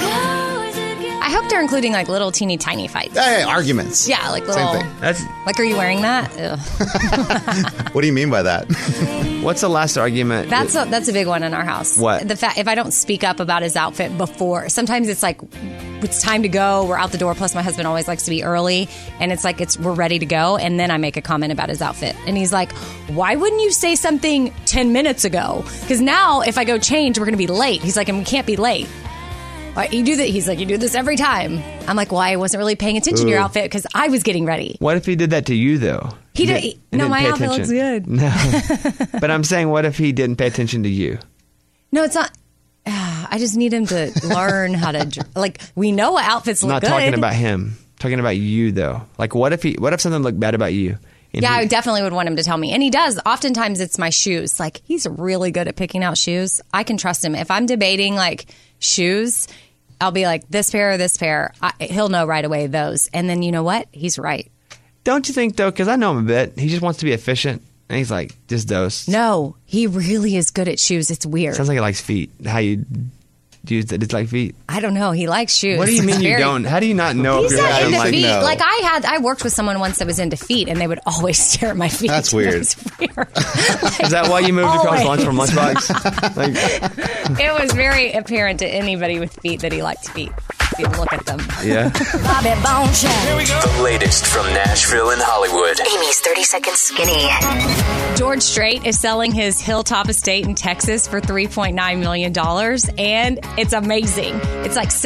I hope they're including like little teeny tiny fights. Hey, arguments. Yeah, like little. Same thing. That's. Like, are you wearing that? Ugh. What do you mean by that? What's the last argument? That's a big one in our house. What? The fact if I don't speak up about his outfit before, sometimes it's like it's time to go. We're out the door. Plus, my husband always likes to be early, and it's like we're ready to go, and then I make a comment about his outfit, and he's like, "Why wouldn't you say something 10 minutes ago? Because now if I go change, we're going to be late." He's like, "And we can't be late." You do that. He's like, "You do this every time." I'm like, "Well, I wasn't really paying attention to your outfit because I was getting ready." What if he did that to you, though? No, my outfit looks good. No. But I'm saying, what if he didn't pay attention to you? No, it's not. I just need him to learn how to, like, we know what outfits look good. I'm not talking about him. I'm talking about you, though. Like, what if something looked bad about you? Yeah, I definitely would want him to tell me. And he does. Oftentimes it's my shoes. Like, he's really good at picking out shoes. I can trust him. If I'm debating, like, shoes, I'll be like, this pair or this pair. He'll know right away those. And then you know what? He's right. Don't you think, though, because I know him a bit, he just wants to be efficient. And he's like, just those. No, he really is good at shoes. It's weird. Sounds like he likes feet. How you use it? It's like feet. I don't know. He likes shoes. What do you mean you don't? How do you not know He's if you're not into like feet. no? Like I worked with someone once that was into feet, and they would always stare at my feet. That's weird. It's weird. Is that why you moved across lunch from Lunchbox? It was very apparent to anybody with feet that he liked feet. If you look at them. Yeah. Bobby Bone Show. Here we go. The latest from Nashville and Hollywood. Amy's 30 Second Skinny. George Strait is selling his Hilltop estate in Texas for $3.9 million, and it's amazing. It's like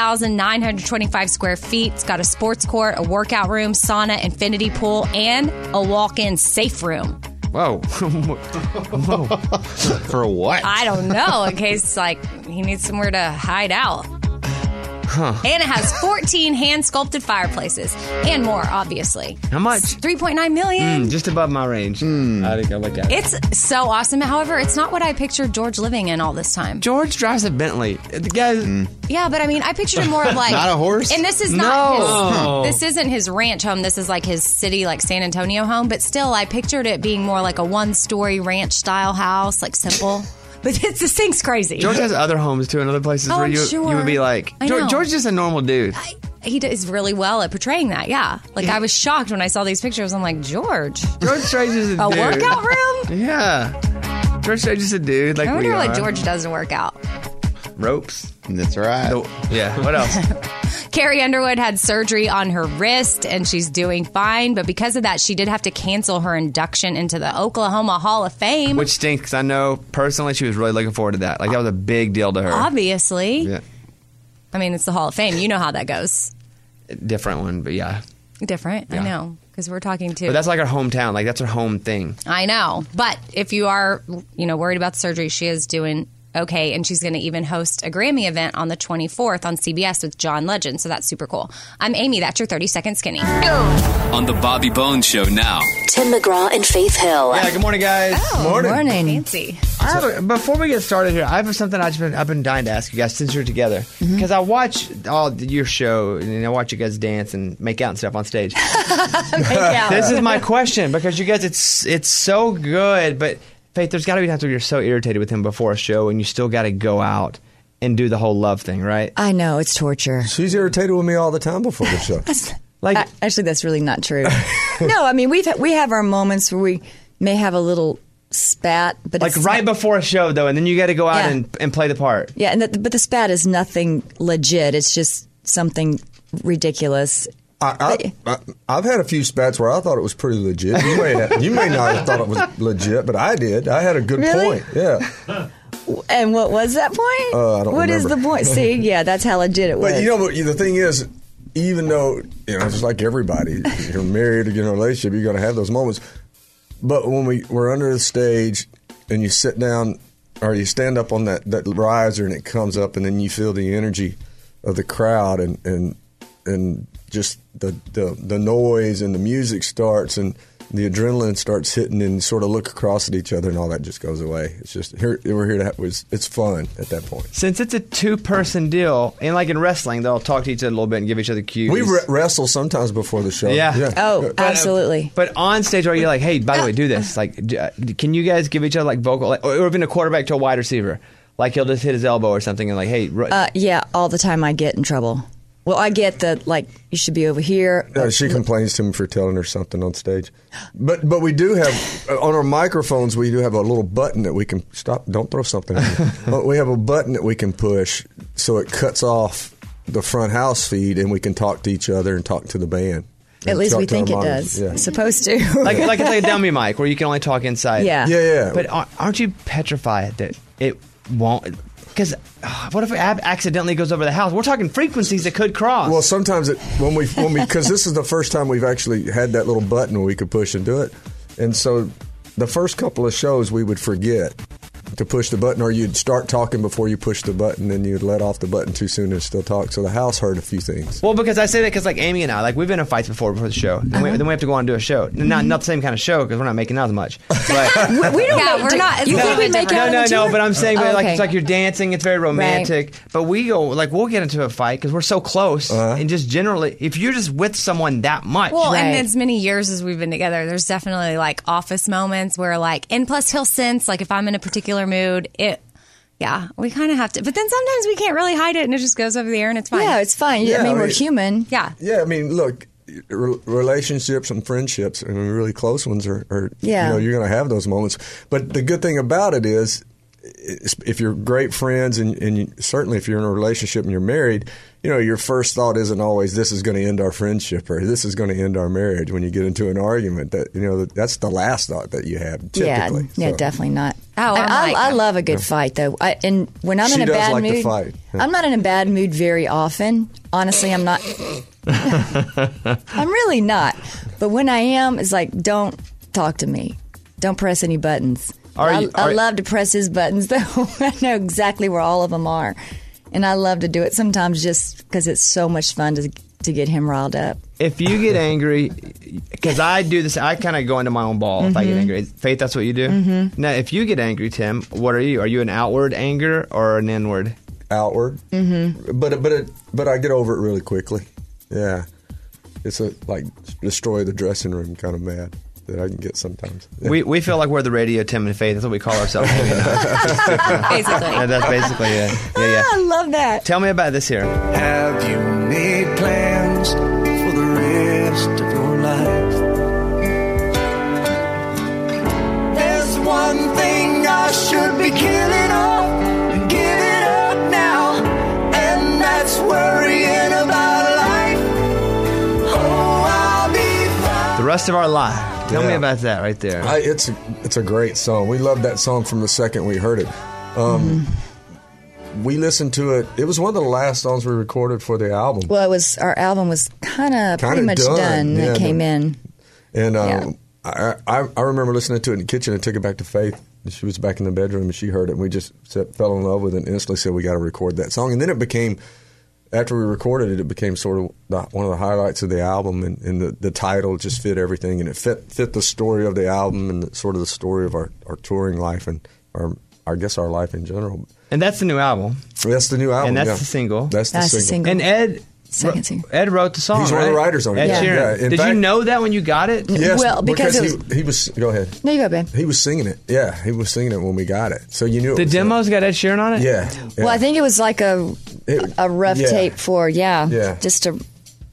7,925 square feet. It's got a sports court, a workout room, sauna, infinity pool, and a walk-in safe room. Whoa. Whoa. For what? I don't know, in case like he needs somewhere to hide out. Huh. And it has 14 hand-sculpted fireplaces and more, obviously. How much? $3.9 million. Just above my range. I think I'll look at it. It's so awesome. However, it's not what I pictured George living in all this time. George drives a Bentley. The guy. Yeah, but I mean, I pictured him more of like Not a horse? And this is not his. This isn't his ranch home. This is like his city, like San Antonio home. But still, I pictured it being more like a one-story ranch-style house, like simple. But this thing's crazy. George has other homes too in other places where you would be like, George's just a normal dude. He does really well at portraying that, yeah. Like, I was shocked when I saw these pictures. I'm like, George Strait is a dude. workout room? Yeah. George Strait is a dude. Like, I wonder we what are. George does to work out. Ropes. That's right. Yeah. What else? Carrie Underwood had surgery on her wrist, and she's doing fine. But because of that, she did have to cancel her induction into the Oklahoma Hall of Fame. Which stinks, because I know personally she was really looking forward to that. Like, that was a big deal to her. Obviously. Yeah. I mean, it's the Hall of Fame. You know how that goes. Different one, but yeah. Different. Yeah. I know. Because we're talking to... But that's like her hometown. Like, that's her home thing. I know. But if you are, worried about the surgery, she is doing okay. And she's going to even host a Grammy event on the 24th on CBS with John Legend. So that's super cool. I'm Amy. That's your 30-second skinny. On the Bobby Bones Show now. Tim McGraw and Faith Hill. Yeah, good morning, guys. Oh, morning. Fancy. Before we get started here, I have something I've been dying to ask you guys since you're together. Because I watch your show, and I watch you guys dance and make out and stuff on stage. This is my question, because you guys, it's so good, but Faith, there's got to be times where you're so irritated with him before a show, and you still got to go out and do the whole love thing, right? I know, it's torture. She's irritated with me all the time before the show. Like, actually, that's really not true. No, I mean we have our moments where we may have a little spat, but like it's right before a show though, and then you got to go out Yeah. and play the part. Yeah, but the spat is nothing legit. It's just something ridiculous. I've had a few spats where I thought it was pretty legit. You may not have thought it was legit, but I did. I had a good Really? point. Yeah. And what was that point? I don't What is remember. the point? See, yeah, that's how legit it was. But the thing is, even though just like everybody, you're married or you're in a relationship, you're going to have those moments. But when we're under the stage and you sit down or you stand up on that riser and it comes up, and then you feel the energy of the crowd and just the noise and the music starts and the adrenaline starts hitting, and sort of look across at each other, and all that just goes away. It's just we're here to it's fun at that point. Since it's a 2-person deal, and like in wrestling, they'll talk to each other a little bit and give each other cues. We wrestle sometimes before the show. Yeah. Oh, absolutely. But on stage, are you like, hey, by the way, do this? Like, can you guys give each other like vocal, or even a quarterback to a wide receiver? Like he'll just hit his elbow or something, and like, hey, Yeah, all the time I get in trouble. Well, I get that, like, you should be over here. She complains to me for telling her something on stage. But we do have, on our microphones, we do have a little button that we can, stop, don't throw something at me. We have a button that we can push so it cuts off the front house feed, and we can talk to each other and talk to the band. At least we think it monitors. does. Yeah. It's supposed to. like it's like a dummy mic where you can only talk inside. Yeah. Yeah. But aren't you petrified that it won't? Because what if it accidentally goes over the house? We're talking frequencies that could cross. Well, sometimes when we because this is the first time we've actually had that little button where we could push and do it, and so the first couple of shows we would forget to push the button, or you'd start talking before you push the button, and you'd let off the button too soon and still talk. So the house heard a few things. Well, because I say that because like Amy and I, like we've been in fights before the show. Then we have to go on and do a show. Not the same kind of show because we're not making out as much. But we don't. Yeah, we're not. You think we make out? No. But I'm saying, Oh, like okay. it's like you're dancing. It's very romantic. Right. But we go like we'll get into a fight because we're so close. And just generally, if you're just with someone that much, Well, and as many years as we've been together, there's definitely like office moments where like, and plus he'll sense like if I'm in a particular mood, we kind of have to. But then sometimes we can't really hide it, and it just goes over the air, and it's fine. Yeah, it's fine. Yeah, I mean, I we're mean- human. Yeah. Yeah, I mean, look, relationships and friendships, and really close ones are Yeah. you're going to have those moments. But the good thing about it is, if you're great friends, and certainly if you're in a relationship and you're married, your first thought isn't always this is going to end our friendship or this is going to end our marriage. When you get into an argument, that's the last thought that you have typically. Yeah, So- definitely not. Oh, I love a good fight though. And when I'm She in a does bad like to mood, fight. I'm not in a bad mood very often. Honestly, I'm not. I'm really not. But when I am, it's like, don't talk to me. Don't press any buttons. I love to press his buttons though. I know exactly where all of them are, and I love to do it sometimes just because it's so much fun to get him riled up. if you get angry, because I do this, I kind of go into my own ball if I get angry. Faith, that's what you do? Mm-hmm. Now, if you get angry, Tim, what are you? Are you an outward anger or an inward? Outward. Mm-hmm. But I get over it really quickly. Yeah. It's like destroy the dressing room kind of mad that I can get sometimes. Yeah. We feel like we're the radio Tim and Faith. That's what we call ourselves. Basically. Yeah, that's basically it. Yeah. I love that. Tell me about this here. Have you made plans for the rest of your life? There's one thing I should be killing off and giving up now, and that's worrying about life. Oh, I'll be fine. The rest of our life. Tell me about that right there. It's a great song. We loved that song from the second we heard it. We listened to it. It was one of the last songs we recorded for the album. Well, our album was kind of pretty much done. Yeah, it came in. And I remember listening to it in the kitchen and took it back to Faith. She was back in the bedroom and she heard it, and we just fell in love with it and instantly said we got to record that song. And then it became, after we recorded it, it became sort of one of the highlights of the album, and the title just fit everything, and it fit the story of the album and sort of the story of our touring life and our life in general. And that's the new album. That's the new album. And that's the single. That's the single. And Ed wrote the song. He's one of the writers on it. Ed Sheeran. Yeah. Did you know that when you got it? Yes, well, because he was. Go ahead. No, you go, babe. He was singing it. Yeah, he was singing it when we got it. So you knew it The was demo's got Ed Sheeran on it? Yeah. Well, I think it was like a rough tape for just to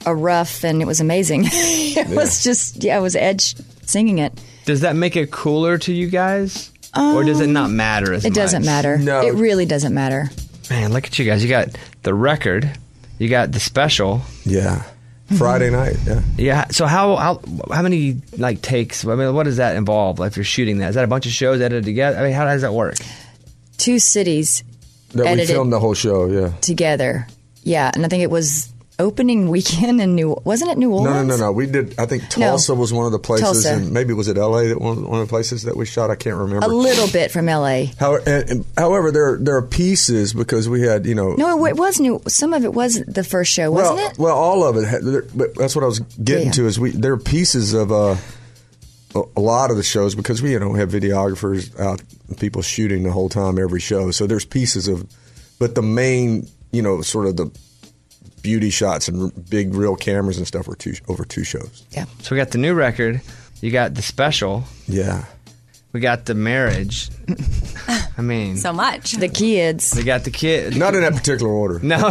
a rough, and it was amazing. It was just, it was Edge singing it. Does that make it cooler to you guys? Or does it not matter as much? It doesn't matter. No. It really doesn't matter. Man, look at you guys. You got the record. You got the special. Yeah. Friday night, yeah. Yeah. So how many like takes? I mean, what does that involve? Like if you're shooting that, is that a bunch of shows edited together? I mean, how does that work? 2 cities That we edited filmed the whole show, yeah. together. Yeah, and I think it was opening weekend in wasn't it New Orleans? No. We did, I think Tulsa was one of the places, Tulsa. and maybe was it L.A. that one of the places that we shot? I can't remember. A little bit from L.A. However, there are pieces because we had, No, it was new. Some of it was the first show, wasn't it? Well, all of it. But that's what I was getting to. Is there are pieces of a lot of the shows because we have videographers out, people shooting the whole time every show. So there's pieces of, but the main, sort of the beauty shots and big real cameras and stuff were over 2 shows. Yeah. So we got the new record. You got the special. Yeah. We got the marriage. I mean, So much. The kids. we got the kid. Not in that particular order. No.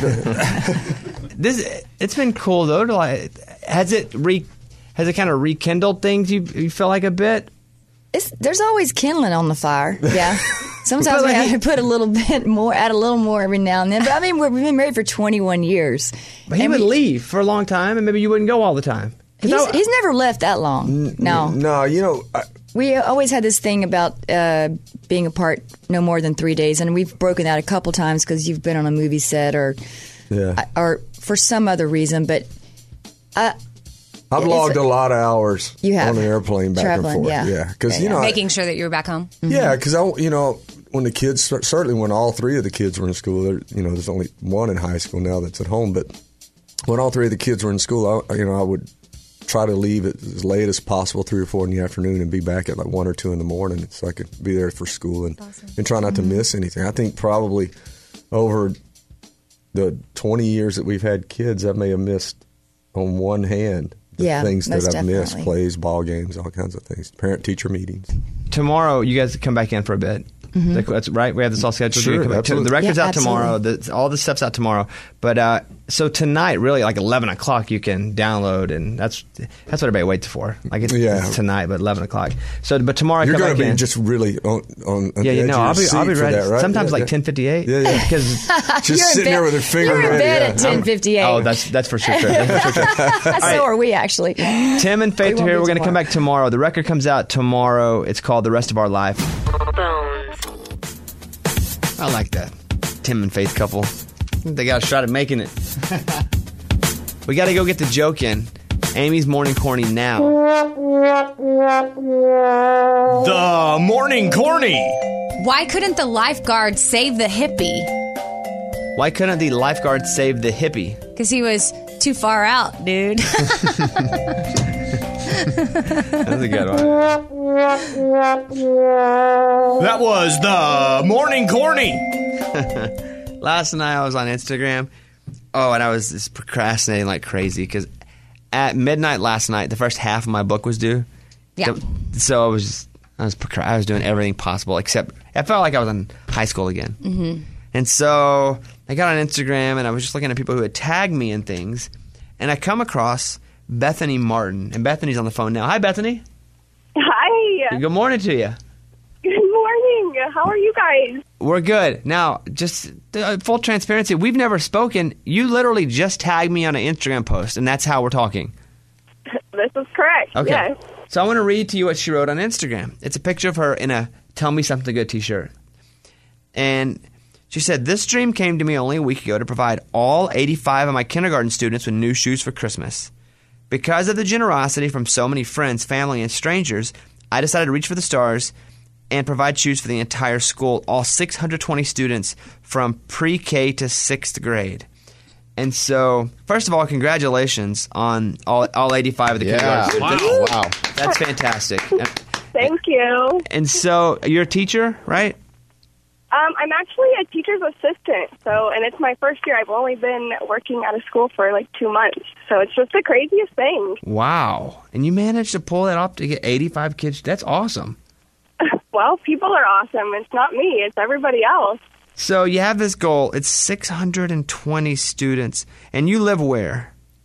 It's been cool though. Has it kind of rekindled things? You feel like a bit? There's always kindling on the fire. Yeah. Sometimes we have to put a little bit more, add a little more every now and then. But I mean, we've been married for 21 years. But he would leave for a long time, and maybe you wouldn't go all the time. He's never left that long. No. No, we always had this thing about being apart no more than 3 days, and we've broken that a couple times because you've been on a movie set or for some other reason. But I've logged a lot of hours on an airplane back traveling, and forth. yeah. Because making sure that you were back home. Yeah, because when the kids, certainly when all 3 of the kids were in school, there's only one in high school now that's at home. But when all 3 of the kids were in school, I would try to leave as late as possible, 3 or 4 in the afternoon, and be back at like 1 or 2 in the morning, so I could be there for school and try not to miss anything. I think probably over the 20 years that we've had kids, I may have missed on one hand the things that I've missed, plays, ball games, all kinds of things, parent-teacher meetings. Tomorrow, you guys come back in for a bit. That's right. We have this all scheduled. Sure, the record's out tomorrow. All the stuff's out tomorrow. But so tonight, really, like 11 o'clock, you can download, and that's what everybody waits for. Like it's tonight, but 11 o'clock. So, but tomorrow, you're going to be just really on the edge of your seat I'll be ready. for that, right? Sometimes like 10:58. Yeah. Because just sitting there with her finger. You're in bed at 10:58. Oh, that's for sure. So are we actually. Tim and Faith are here. We're going to come back tomorrow. The record comes out tomorrow. It's called The Rest of Our Life. I like that. Tim and Faith couple. They got a shot at making it. We got to go get the joke in. Amy's Morning Corny now. The Morning Corny. Why couldn't the lifeguard save the hippie? Why couldn't the lifeguard save the hippie? Because he was too far out, dude. That's a good one. That was the Morning Corny. Last night I was on Instagram. Oh, and I was just procrastinating like crazy because at midnight last night, the first half of my book was due. Yeah. So I was doing everything possible except I felt like I was in high school again. Mm-hmm. And so I got on Instagram and I was just looking at people who had tagged me in things, and I come across Bethany Martin, and Bethany's on the phone now. Hi, Bethany. Hi. Good morning to you. Good morning. How are you guys? We're good. Now, just full transparency, we've never spoken. You literally just tagged me on an Instagram post, and that's how we're talking. This is correct. Okay. Yes. So I want to read to you what she wrote on Instagram. It's a picture of her in a Tell Me Something Good t-shirt. And she said, "This dream came to me only a week ago to provide all 85 of my kindergarten students with new shoes for Christmas. Because of the generosity from so many friends, family, and strangers, I decided to reach for the stars and provide shoes for the entire school, all 620 students from pre-K to 6th grade." And so, first of all, congratulations on all 85 of the kindergarten students. Wow. That's fantastic. Thank you. And so, you're a teacher, right? I'm actually a teacher's assistant, and it's my first year. I've only been working at a school for like 2 months, so it's just the craziest thing. Wow. And you managed to pull that off to get 85 kids. That's awesome. Well, people are awesome. It's not me. It's everybody else. So you have this goal. It's 620 students. And you live where?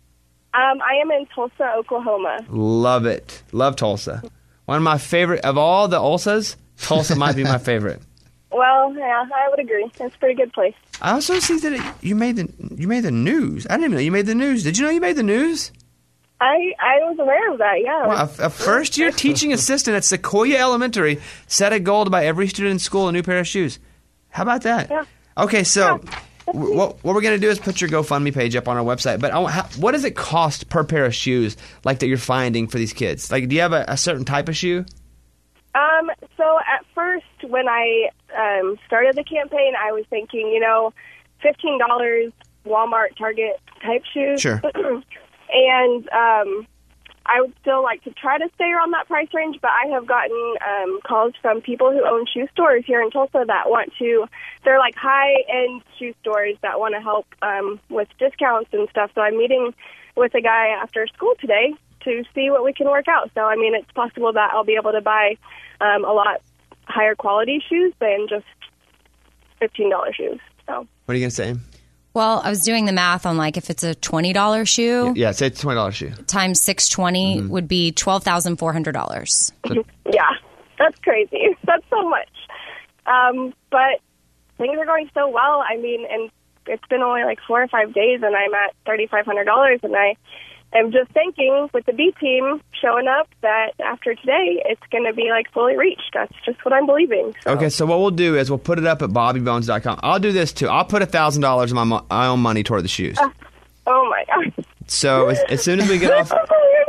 I am in Tulsa, Oklahoma. Love it. Love Tulsa. One of my favorite of all the Ulsas. Tulsa might be my favorite. Well, yeah, I would agree. It's a pretty good place. I also see that you made the news. I didn't even know you made the news. Did you know you made the news? I was aware of that, yeah. Well, a first-year teaching assistant at Sequoia Elementary set a goal to buy every student in school a new pair of shoes. How about that? Yeah. Okay, so what we're going to do is put your GoFundMe page up on our website. But what does it cost per pair of shoes, like that you're finding for these kids? Like, do you have a certain type of shoe? So at first, when I started the campaign, I was thinking, $15 Walmart, Target type shoes. Sure. And I would still like to try to stay around that price range, but I have gotten calls from people who own shoe stores here in Tulsa that they're like high-end shoe stores that want to help with discounts and stuff. So I'm meeting with a guy after school today to see what we can work out. So, I mean, it's possible that I'll be able to buy a lot higher quality shoes than just $15 shoes. So, what are you going to say? Well, I was doing the math on like if it's a $20 shoe. Yeah, say it's a $20 shoe. Times 620 would be $12,400. Yeah, that's crazy. That's so much. But things are going so well. I mean, and it's been only like 4 or 5 days, and I'm at $3,500, and I am just thinking with the B team showing up that after today, it's going to be like fully reached. That's just what I'm believing. So. Okay, so what we'll do is we'll put it up at BobbyBones.com. I'll do this too. I'll put $1,000 of my own money toward the shoes. Oh my God. So as soon as we get off.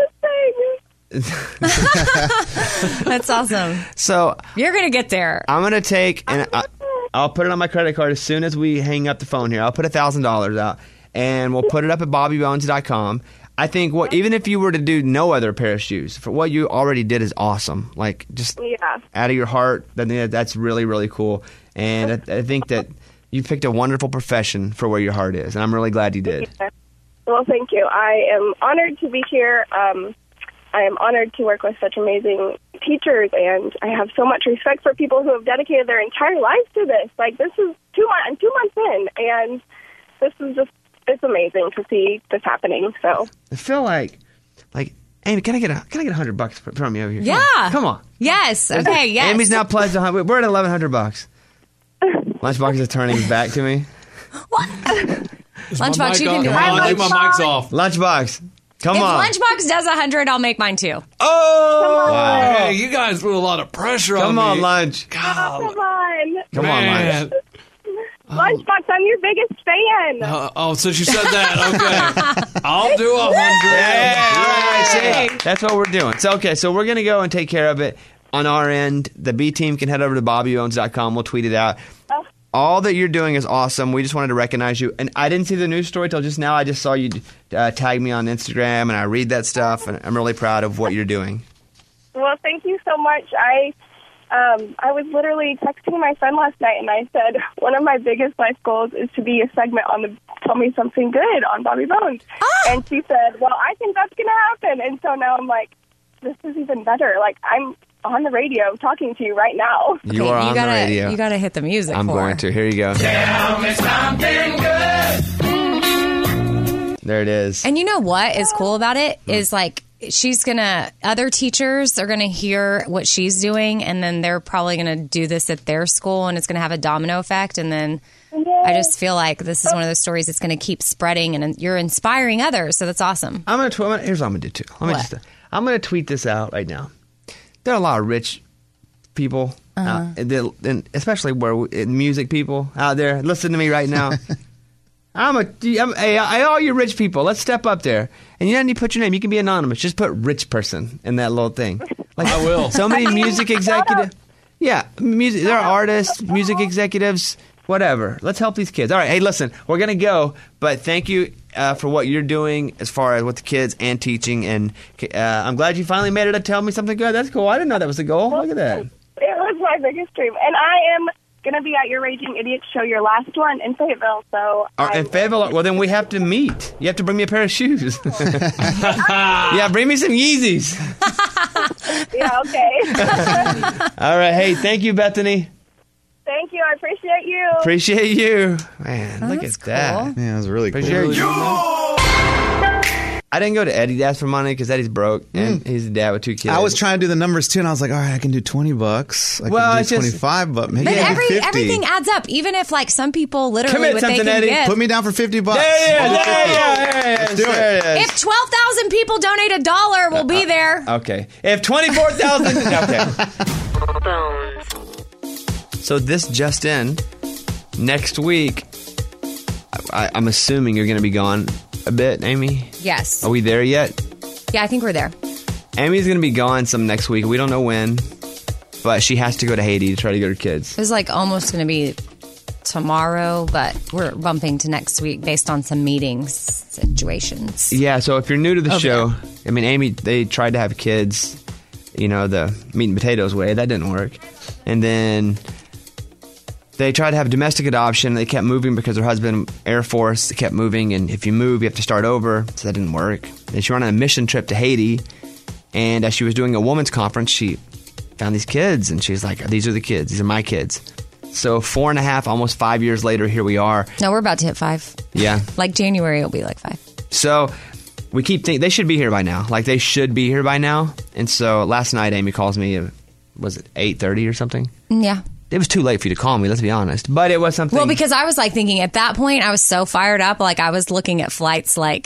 That's awesome. So you're going to get there. I'm going to take, and I'll put it on my credit card as soon as we hang up the phone here. I'll put $1,000 out, and we'll put it up at BobbyBones.com. I think even if you were to do no other pair of shoes, for what you already did is awesome. Like, just out of your heart, that's really, really cool. And I think that you picked a wonderful profession for where your heart is, and I'm really glad you did. Yeah. Well, thank you. I am honored to be here. I am honored to work with such amazing teachers, and I have so much respect for people who have dedicated their entire lives to this. Like, this is 2 months in, and this is just, it's amazing to see this happening. So I feel like, Amy, can I get $100 from you over here? Yeah. Come on. Yes. Okay. Yes. Amy's now pledged $100. We're at $1,100. Lunchbox is turning his back to me. What? Lunchbox, you can do it. I think my mic's off. Lunchbox, come on. If Lunchbox does 100, I'll make mine too. Oh! Wow. Hey, you guys put a lot of pressure on me. Come on, Lunch. Come on. Come on, Lunch. Lunchbox, I'm your biggest fan. Since you said that, okay. I'll do 100. Yeah, that's what we're doing. So, okay, so we're going to go and take care of it on our end. The B team can head over to BobbyBones.com. We'll tweet it out. All that you're doing is awesome. We just wanted to recognize you. And I didn't see the news story till just now. I just saw you tag me on Instagram, and I read that stuff, and I'm really proud of what you're doing. Well, thank you so much. I was literally texting my friend last night, and I said, one of my biggest life goals is to be a segment on the Tell Me Something Good on Bobby Bones. And she said, well, I think that's going to happen. And so now I'm like, this is even better. Like, I'm on the radio talking to you right now. You are on the radio. You got to hit the music. I'm going to. Here you go. Tell me something good. There it is. And you know what is cool about it is like, other teachers are going to hear what she's doing, and then they're probably going to do this at their school, and it's going to have a domino effect. And then I just feel like this is one of those stories that's going to keep spreading, and you're inspiring others. So that's awesome. Here's what I'm going to do, too. I'm going to tweet this out right now. There are a lot of rich people, and especially music people out there. Listen to me right now. Hey, all you rich people, let's step up there. And you don't need to put your name. You can be anonymous. Just put rich person in that little thing. Like, I will. So many music executives. Yeah, there are artists, music executives, whatever. Let's help these kids. All right, hey, listen, we're going to go. But thank you for what you're doing as far as with the kids and teaching. And I'm glad you finally made it to Tell Me Something Good. That's cool. I didn't know that was the goal. Look at that. It was my biggest dream. And I am going to be at your Raging Idiots show, your last one in Fayetteville. So in Fayetteville, well, then we have to meet. You have to bring me a pair of shoes. Yeah, bring me some Yeezys. Yeah, okay. All right. Hey, thank you, Bethany. Thank you. I appreciate you. Appreciate you. Man, look at that. Yeah, it was really cool. Appreciate you. I didn't go to Eddie to ask for money because Eddie's broke and he's a dad with 2 kids. I was trying to do the numbers too, and I was like, all right, I can do $20. I can do 25, but maybe But 50. everything adds up. Even if like some people literally Commit what they something, can Eddie. give. Put me down for $50. Let's do it. If 12,000 people donate $1, we'll be there. Okay. If 24,000... Okay. So this just in. Next week, I'm assuming you're going to be gone a bit, Amy? Yes. Are we there yet? Yeah, I think we're there. Amy's going to be gone some next week. We don't know when, but she has to go to Haiti to try to get her kids. It was like almost going to be tomorrow, but we're bumping to next week based on some meetings situations. Yeah, so if you're new to the Over show, there. I mean, Amy, they tried to have kids, the meat and potatoes way. That didn't work. And then they tried to have domestic adoption. They kept moving because her husband, Air Force, they kept moving. And if you move, you have to start over. So that didn't work. Then she went on a mission trip to Haiti. And as she was doing a women's conference, she found these kids. And she's like, these are the kids. These are my kids. So 4.5, almost 5 years later, here we are. No, we're about to hit 5. Yeah. Like January will be like 5. So we keep thinking they should be here by now. Like they should be here by now. And so last night, Amy calls me. Was it 8:30 or something? Yeah. It was too late for you to call me, let's be honest. But it was something. Well, because I was like thinking at that point, I was so fired up. Like I was looking at flights like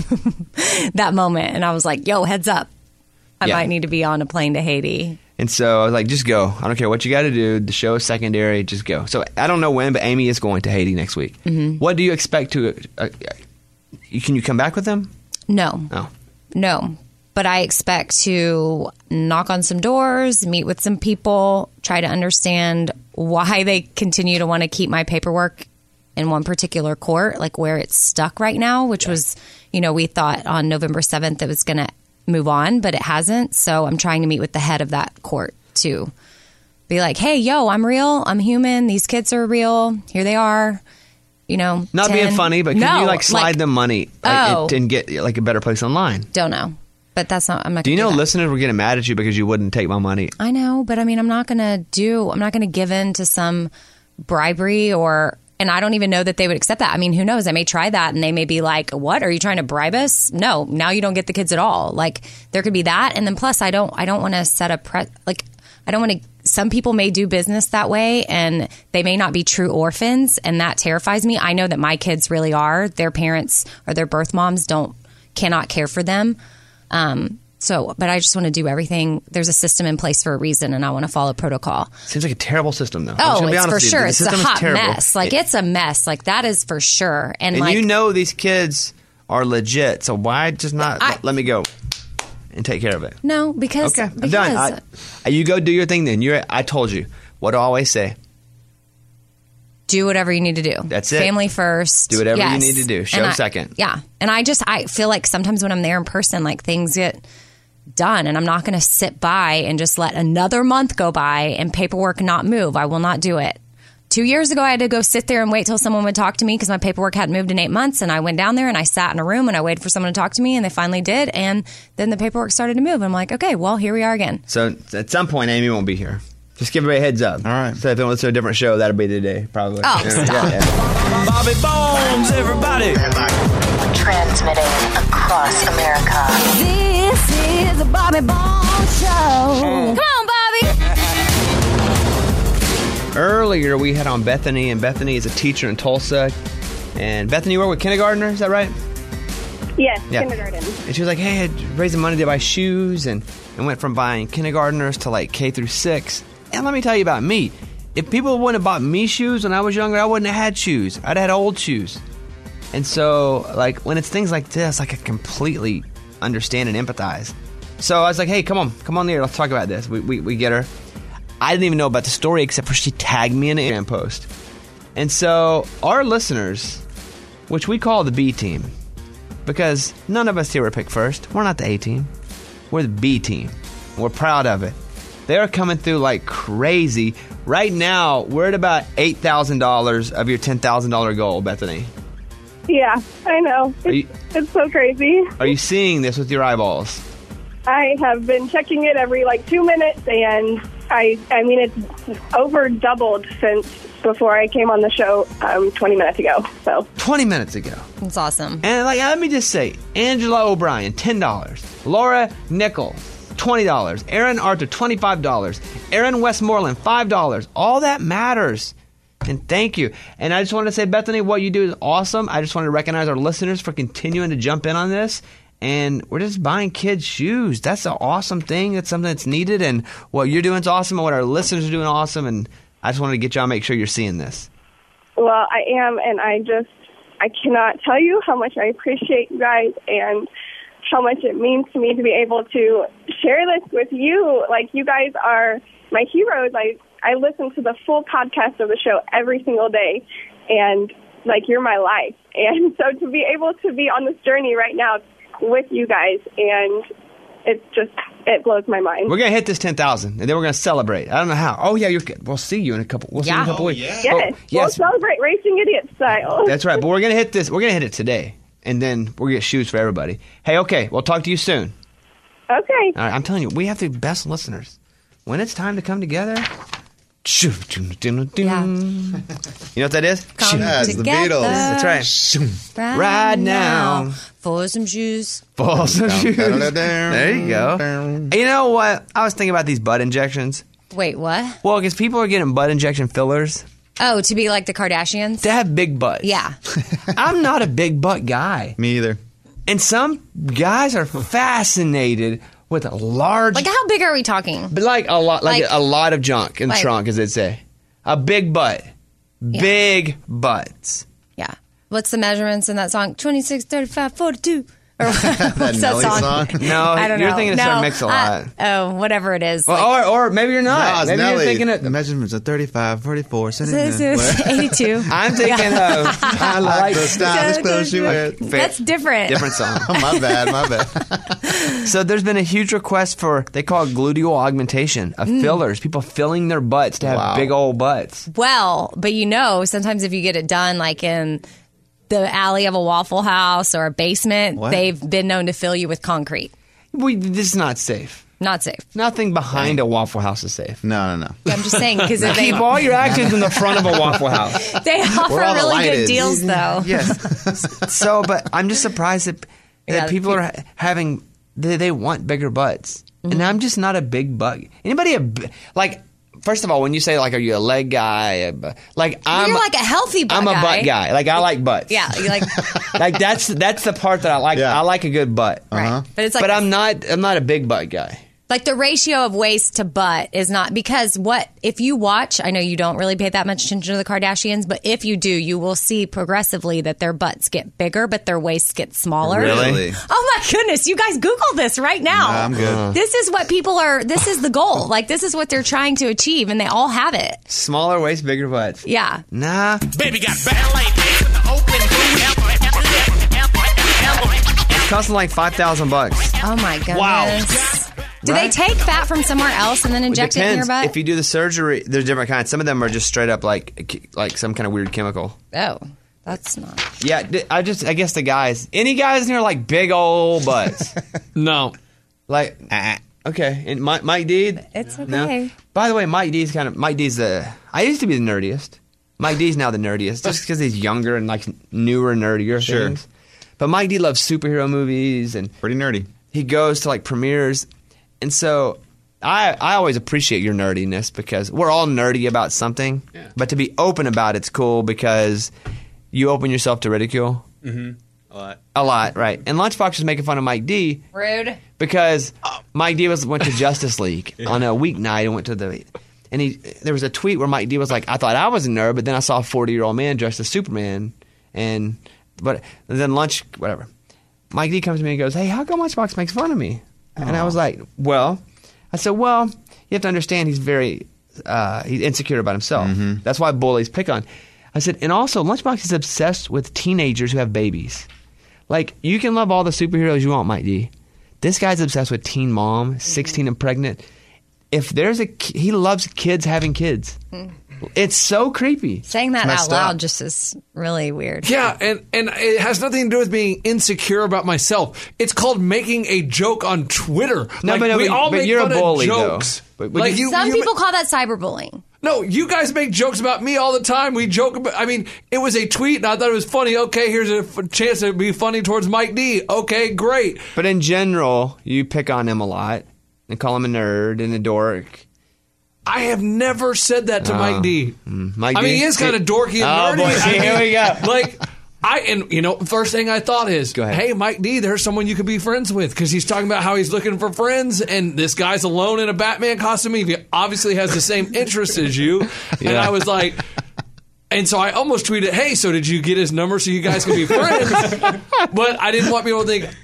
that moment. And I was like, yo, heads up. I might need to be on a plane to Haiti. And so I was like, just go. I don't care what you got to do. The show is secondary. Just go. So I don't know when, but Amy is going to Haiti next week. Mm-hmm. What do you expect to... can you come back with them? No. Oh. No. But I expect to knock on some doors, meet with some people, try to understand why they continue to want to keep my paperwork in one particular court, like where it's stuck right now, which was, we thought on November 7th it was going to move on, but it hasn't. So I'm trying to meet with the head of that court to be like, hey, yo, I'm real. I'm human. These kids are real. Here they are. Not 10. being funny, but can you slide them money and get like a better place online? Don't know. But that's not, I'm not Do you gonna know do that. listeners were getting mad at you because you wouldn't take my money? I know, but I mean, I'm not going to give in to some bribery and I don't even know that they would accept that. I mean, who knows? I may try that and they may be like, what? Are you trying to bribe us? No, now you don't get the kids at all. Like there could be that. And then plus I don't want to set some people may do business that way and they may not be true orphans. And that terrifies me. I know that my kids really are. Their parents or their birth moms cannot care for them. But I just want to do everything. There's a system in place for a reason, and I want to follow protocol. Seems like a terrible system, though. Oh, it's for sure. It's a hot mess. Like, it's a mess. Like, that is for sure. And like, these kids are legit, so why just not let me go and take care of it? No, because... Okay, I'm done. You go do your thing then. I told you. What do I always say? Do whatever you need to do. That's it. Family first. Do whatever you need to do. Show second. Yeah. And I feel like sometimes when I'm there in person, like things get done and I'm not going to sit by and just let another month go by and paperwork not move. I will not do it. 2 years ago, I had to go sit there and wait till someone would talk to me because my paperwork hadn't moved in 8 months. And I went down there and I sat in a room and I waited for someone to talk to me and they finally did. And then the paperwork started to move. I'm like, okay, well, here we are again. So at some point, Amy won't be here. Just give everybody a heads up. All right. So if they want to listen to a different show, that'll be the day, probably. Oh, stop. Yeah. Bobby Bones, everybody. Transmitting across America. This is a Bobby Bones Show. Come on, Bobby. Earlier, we had on Bethany, and Bethany is a teacher in Tulsa. And Bethany, you work with kindergartner, is that right? Yes, Yeah. kindergarten. And she was like, hey, I had raising money to buy shoes and went from buying kindergartners to like K through 6. And let me tell you about me. If people wouldn't have bought me shoes when I was younger, I wouldn't have had shoes. I'd had old shoes. And so, like, when it's things like this, like, I completely understand and empathize. So I was like, hey, come on here, let's talk about this. We get her. I didn't even know about the story except for she tagged me in an Instagram post. And so our listeners, which we call the B team, because none of us here were picked first. We're not the A team. We're the B team. We're proud of it. They're coming through like crazy. Right now, we're at about $8,000 of your $10,000 goal, Bethany. Yeah, I know. It's so crazy. Are you seeing this with your eyeballs? I have been checking it every 2 minutes, and I mean it's over doubled since before I came on the show 20 minutes ago. So 20 minutes ago. That's awesome. And like, let me just say, Angela O'Brien, $10. Laura Nickel, $20. Aaron Arthur, $25. Aaron Westmoreland, $5. All that matters. And thank you. And I just wanted to say, Bethany, what you do is awesome. I just want to recognize our listeners for continuing to jump in on this. And we're just buying kids shoes. That's an awesome thing. It's something that's needed. And what you're doing is awesome. And what our listeners are doing is awesome. And I just wanted to get y'all to make sure you're seeing this. Well, I am, and I cannot tell you how much I appreciate you guys and how much it means to me to be able to share this with you. Like, you guys are my heroes. I listen to the full podcast of the show every single day, and, like, you're my life. And so to be able to be on this journey right now with you guys, and it blows my mind. We're going to hit this 10,000, and then we're going to celebrate. I don't know how. Oh, yeah, you're good. We'll see you in a couple weeks. Yes, we'll celebrate Racing Idiot style. That's right, but we're going to hit this. We're going to hit it today, and then we're going to get shoes for everybody. Hey, okay, we'll talk to you soon. Okay. All right, I'm telling you, we have the best listeners. When it's time to come together... Yeah. You know what that is? It's the Beatles. That's right. Right now. For some shoes. For some shoes. There you go. And you know what? I was thinking about these butt injections. Wait, what? Well, because people are getting butt injection fillers. Oh, to be like the Kardashians? To have big butts. Yeah. I'm not a big butt guy. Me either. And some guys are fascinated with a large... Like, how big are we talking? But like a lot, like a lot of junk in the trunk, as they'd say. A big butt. Yeah. Big butts. Yeah. What's the measurements in that song? 26, 35, 42. Or what's that song? No, I don't know. You're thinking of Sir Mix-a-Lot. Oh, whatever it is. Well, or maybe you're not. No, maybe you're thinking of... The measurements are 35, 44, 82. I'm thinking of... I like the stylish clothes you wear. That's different. Different song. My bad. So there's been a huge request for, they call it gluteal augmentation of fillers. People filling their butts to have big old butts. Well, but sometimes if you get it done like in the alley of a Waffle House or a basement, they've been known to fill you with concrete. This is not safe. Not safe. Nothing behind a Waffle House is safe. No. I'm just saying, because keep all your actions in the front of a Waffle House. They offer really good deals, though. Yes. So, but I'm just surprised that people are having, they want bigger butts. Mm-hmm. And I'm just not a big butt. Anybody, first of all, when you say, are you a leg guy? You're like a healthy butt guy. I'm a butt guy. I like butts. Yeah. You like... that's the part that I like. Yeah. I like a good butt. Right. But I'm not a big butt guy. Like the ratio of waist to butt is not, because if you watch, I know you don't really pay that much attention to the Kardashians, but if you do, you will see progressively that their butts get bigger, but their waists get smaller. Really? Oh my goodness. You guys Google this right now. Nah, I'm good. This is what this is the goal. This is what they're trying to achieve, and they all have it. Smaller waist, bigger butts. Yeah. Nah. Baby got ballet in the open. It's costing like $5,000. Oh my goodness. Wow. Do they take fat from somewhere else and then inject it in your butt? If you do the surgery, there's different kinds. Some of them are just straight up like some kind of weird chemical. Oh, that's not. Yeah, I guess the guys. Any guys in here like big old butts? No. Okay. And Mike D? It's okay. No? By the way, Mike D's I used to be the nerdiest. Mike D's now the nerdiest, just because he's younger and newer, nerdier things. But Mike D loves superhero movies and pretty nerdy. He goes to premieres. And so I always appreciate your nerdiness, because we're all nerdy about something. Yeah. But to be open about it's cool, because you open yourself to ridicule. Mm-hmm. A lot, right. And Lunchbox was making fun of Mike D. Rude. Because Mike D went to Justice League on a weeknight and went to there was a tweet where Mike D was like, I thought I was a nerd, but then I saw a 40-year-old man dressed as Superman. But then whatever. Mike D comes to me and goes, hey, how come Lunchbox makes fun of me? And I was like, you have to understand he's very he's insecure about himself. Mm-hmm. That's why bullies pick on. I said, and also Lunchbox is obsessed with teenagers who have babies. You can love all the superheroes you want, Mike D. This guy's obsessed with teen mom, 16 and pregnant. If there's he loves kids having kids. It's so creepy. Saying that out loud just is really weird. Yeah, and it has nothing to do with being insecure about myself. It's called making a joke on Twitter. We all make fun a bully, of jokes. Though. Some people call that cyberbullying. No, you guys make jokes about me all the time. We joke about, I mean, it was a tweet and I thought it was funny. Okay, here's a chance to be funny towards Mike D. Okay, great. But in general, you pick on him a lot and call him a nerd and a dork. I have never said that to Mike D. Mike I D? mean, he is kind of dorky and nerdy. Boy, see, here we go. Like, first thing I thought is, hey, Mike D, there's someone you could be friends with, because he's talking about how he's looking for friends, and this guy's alone in a Batman costume. He obviously has the same interests as you. And I was like, and so I almost tweeted, hey, so did you get his number so you guys can be friends? But I didn't want people to think,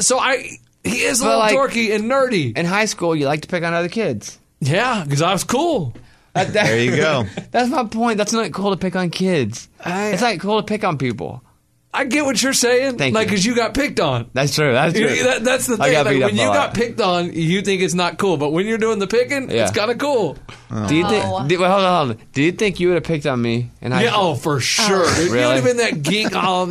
he is a little dorky and nerdy. In high school, you like to pick on other kids. Yeah, because I was cool. There you go. That's my point. That's not cool to pick on kids. It's not cool to pick on people. I get what you're saying. Thank you. Because you got picked on. That's true. That's true. That's the thing. When you got picked on, you think it's not cool. But when you're doing the picking, it's kind of cool. Do you think? Hold on. Do you think you would have picked on me? For sure. If you would have been that geek. Oh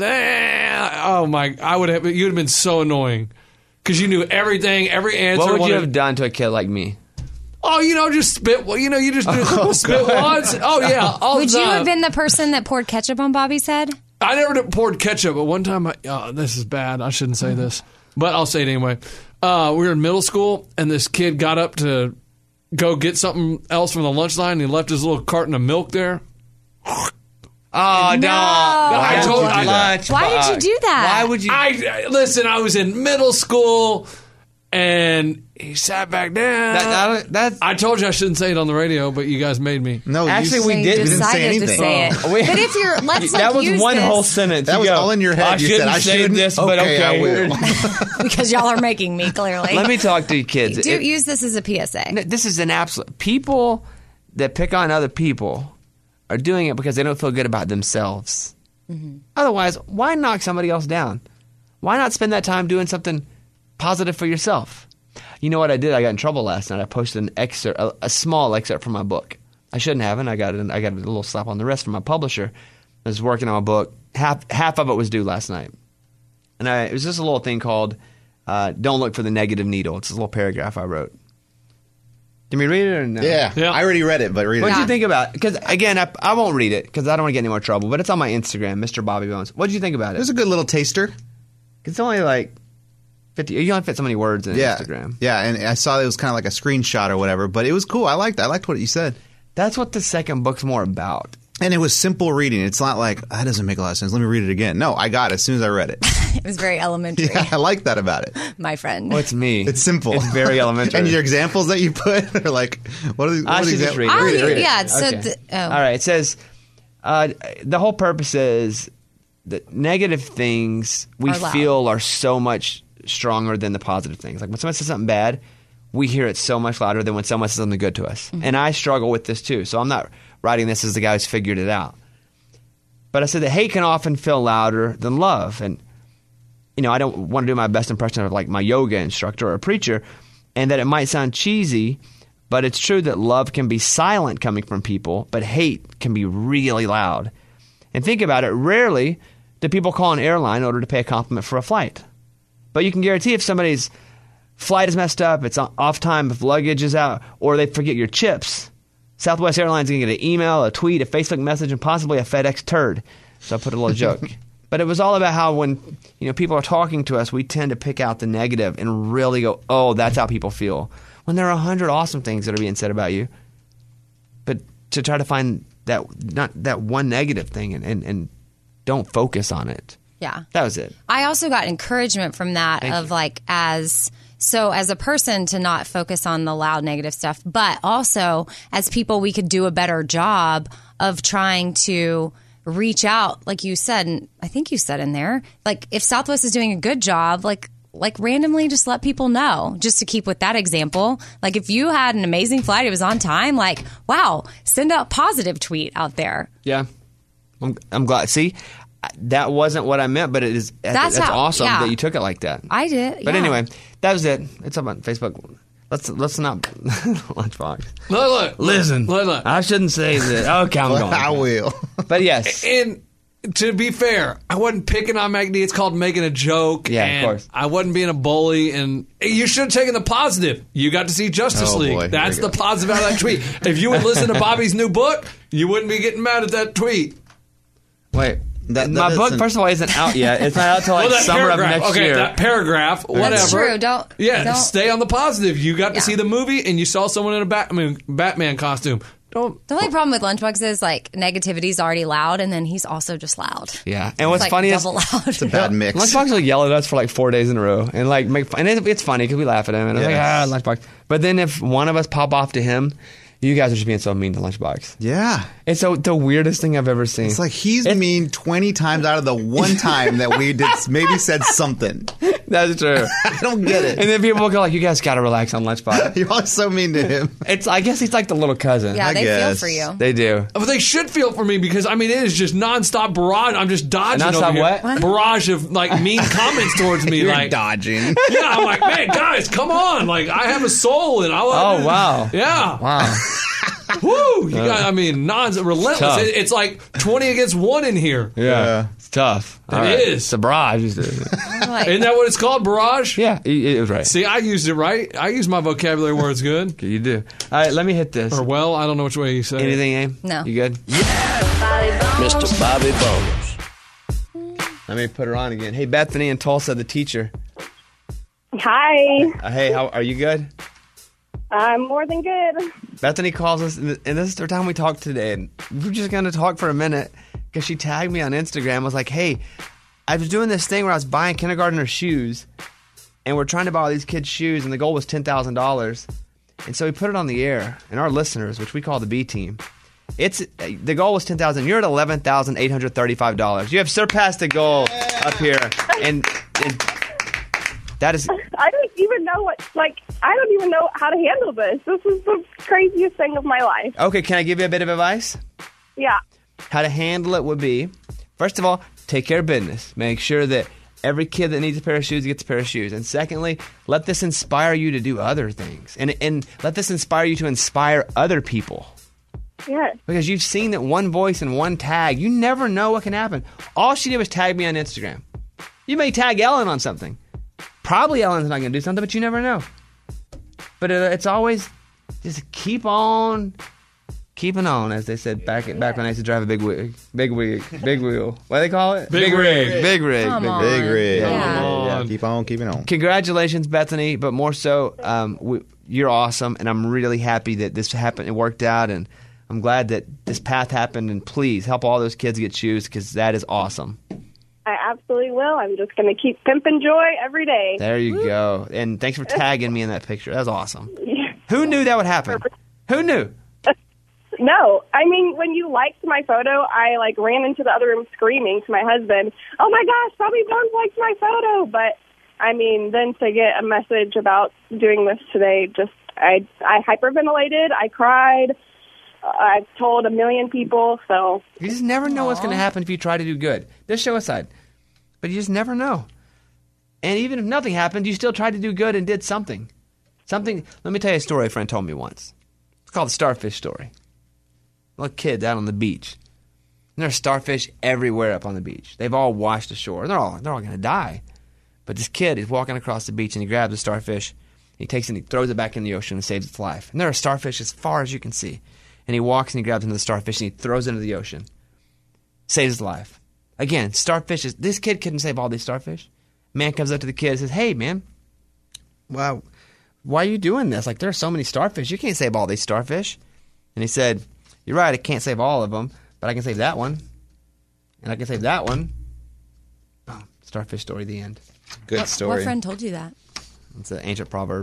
my! I would have. You'd have been so annoying because you knew everything, every answer. What would you have done to a kid like me? Oh, just spit. You just do spit once. Oh yeah. Would you have been the person that poured ketchup on Bobby's head? I never poured ketchup, but one time, this is bad. I shouldn't say this, but I'll say it anyway. We were in middle school, and this kid got up to go get something else from the lunch line, and he left his little carton of milk there. Oh, no. Why did you do that? Why would you? Listen, I was in middle school, and he sat back down. I told you I shouldn't say it on the radio, but you guys made me. No, actually, we didn't say anything. To say it. But if you're, that was one whole sentence. That was all in your head. You said I shouldn't this, but okay, I will. Because y'all are making me, clearly. Let me talk to you kids. Use this as a PSA. This is an absolute. People that pick on other people are doing it because they don't feel good about themselves. Mm-hmm. Otherwise, why knock somebody else down? Why not spend that time doing something positive for yourself? You know what I did? I got in trouble last night. I posted an excerpt, a small excerpt from my book. I shouldn't have, and I got a little slap on the wrist from my publisher. I was working on my book. Half of it was due last night, and it was just a little thing called "Don't Look for the Negative Needle." It's a little paragraph I wrote. Did we read it or no? Yeah, I already read it, but read it. What did you think about it? Because, again, I won't read it because I don't want to get any more trouble, but it's on my Instagram, Mr. Bobby Bones. What did you think about it? It was a good little taster. It's only like 50. You only fit so many words in Instagram. Yeah, and I saw it was kind of like a screenshot or whatever, but it was cool. I liked what you said. That's what the second book's more about. And it was simple reading. It's not like, that doesn't make a lot of sense. Let me read it again. No, I got it as soon as I read it. It was very elementary. Yeah, I like that about it. My friend. Well, it's me. It's simple. It's very elementary. And your examples that you put are like, what are these? I should just read it. Read it. Yeah. So okay. All right. It says, the whole purpose is that negative things we feel are so much stronger than the positive things. Like when someone says something bad, we hear it so much louder than when someone says something good to us. Mm-hmm. And I struggle with this too. So I'm not writing this as the guy who's figured it out. But I said that hate can often feel louder than love. And, I don't want to do my best impression of like my yoga instructor or a preacher, and that it might sound cheesy, but it's true that love can be silent coming from people, but hate can be really loud. And think about it, rarely do people call an airline in order to pay a compliment for a flight. But you can guarantee if somebody's flight is messed up, it's off time, if luggage is out, or they forget your chips, Southwest Airlines is going to get an email, a tweet, a Facebook message, and possibly a FedEx turd. So I put a little joke. But it was all about how when people are talking to us, we tend to pick out the negative and really go, oh, that's how people feel. When there are 100 awesome things that are being said about you. But to try to find that one negative thing and don't focus on it. Yeah. That was it. I also got encouragement from that as a person to not focus on the loud negative stuff, but also as people, we could do a better job of trying to reach out, like you said, and I think you said in there, like if Southwest is doing a good job, like randomly just let people know, just to keep with that example. Like if you had an amazing flight, it was on time, like, wow, send a positive tweet out there. Yeah. I'm glad. See, that wasn't what I meant, but that's awesome that you took it like that. I did. But anyway, that was it. It's up on Facebook. Let's not Lunchbox. Look. Listen. Look. I shouldn't say that. Okay, I'm going. I will. But yes. And to be fair, I wasn't picking on Maggie. It's called making a joke. Yeah, and of course. I wasn't being a bully, and you should have taken the positive. You got to see Justice League. boy. That's Here we the positive out of that tweet. If you would listen to Bobby's new book, you wouldn't be getting mad at that tweet. Wait. That My book, isn't- first of all, isn't out yet. It's not out till like that summer of paragraph. next Okay, year. that paragraph, whatever. That's true. Don't stay on the positive. You got to Yeah. see the movie, and you saw someone in a Batman costume. Don't. The only problem with Lunchbox is like negativity's already loud, and then he's also just loud. Yeah, and what's It's, like, funny is double loud. It's a bad mix. Lunchbox will yell at us for like 4 days in a row, and like make fun. And it's funny because we laugh at him, and I'm Yes. like, Lunchbox. But then if one of us pop off to him, you guys are just being so mean to Lunchbox. Yeah. It's the weirdest thing I've ever seen. It's like he's mean 20 times out of the one time that we did maybe said something. That's true. I don't get it. And then people will go like, "You guys got to relax on Lunchbox." You're all so mean to him. I guess he's like the little cousin. Yeah, I they feel guess. for you. They do. But they should feel for me because, I mean, it is just nonstop barrage. I'm just dodging Nonstop over here. what? Barrage of, like, mean comments towards me. You're like dodging. Yeah, I'm like, man, guys, come on. Like, I have a soul. And I Oh, wow. Yeah. Wow. Woo! You got, I mean, relentless. Tough. It's like 20 against 1 in here. Yeah. It's tough. It is. It's a barrage. Isn't that what it's called, barrage? Yeah, it was right. See, I used it right. I use my vocabulary where it's good. You do. All right, let me hit this. Or, well, I don't know which way you say it. Anything, Aim? No. You good? Mr. Bobby Bones. Let me put her on again. Hey, Bethany in Tulsa, the teacher. Hi. Hey, how are you good? I'm more than good. Bethany calls us, and this is the time we talked today. And we're just going to talk for a minute because she tagged me on Instagram. Was like, hey, I was doing this thing where I was buying kindergartner shoes, and we're trying to buy all these kids shoes, and the goal was $10,000. And so we put it on the air, and our listeners, which we call the B team, the goal was $10,000. You're at $11,835. You have surpassed the goal up here, and that is. I don't even know I don't even know how to handle this. This is the craziest thing of my life. Okay, can I give you a bit of advice? Yeah. How to handle it would be, first of all, take care of business. Make sure that every kid that needs a pair of shoes gets a pair of shoes. And secondly, let this inspire you to do other things. And let this inspire you to inspire other people. Yes. Because you've seen that one voice and one tag, you never know what can happen. All she did was tag me on Instagram. You may tag Ellen on something. Probably Ellen's not going to do something, but you never know. But it's always just keep on keeping on, as they said back when I used to drive a big wheel. What do they call it? Big rig. Big rig. Come on. Big rig. Yeah. Yeah, keep on keeping on. Congratulations, Bethany, but more so, you're awesome, and I'm really happy that this happened. It worked out, and I'm glad that this path happened, and please help all those kids get shoes because that is awesome. I absolutely will. I'm just going to keep pimping joy every day. There you go. And thanks for tagging me in that picture. That was awesome. Yeah. Who knew that would happen? Who knew? No, I mean, when you liked my photo, I ran into the other room screaming to my husband, "Oh my gosh, Bobby Bones liked my photo!" But I mean, then to get a message about doing this today, I hyperventilated, I cried, I've told a million people. So you just never know what's going to happen if you try to do good. This show aside, but you just never know. And even if nothing happened, you still tried to do good and did something. Something. Let me tell you a story a friend told me once. It's called the starfish story. Little kids out on the beach. And there's starfish everywhere up on the beach. They've all washed ashore. They're all going to die. But this kid is walking across the beach and he grabs a starfish. He takes it and he throws it back in the ocean and saves its life. And there are starfish as far as you can see. And he walks and he grabs another starfish and he throws it into the ocean. Saves his life. Again, starfish this kid couldn't save all these starfish. Man comes up to the kid and says, "Hey, man, wow, why are you doing this? There are so many starfish. You can't save all these starfish." And he said, "You're right, I can't save all of them, but I can save that one. And I can save that one." Oh, starfish story, the end. Good story. What friend told you that? It's an ancient proverb.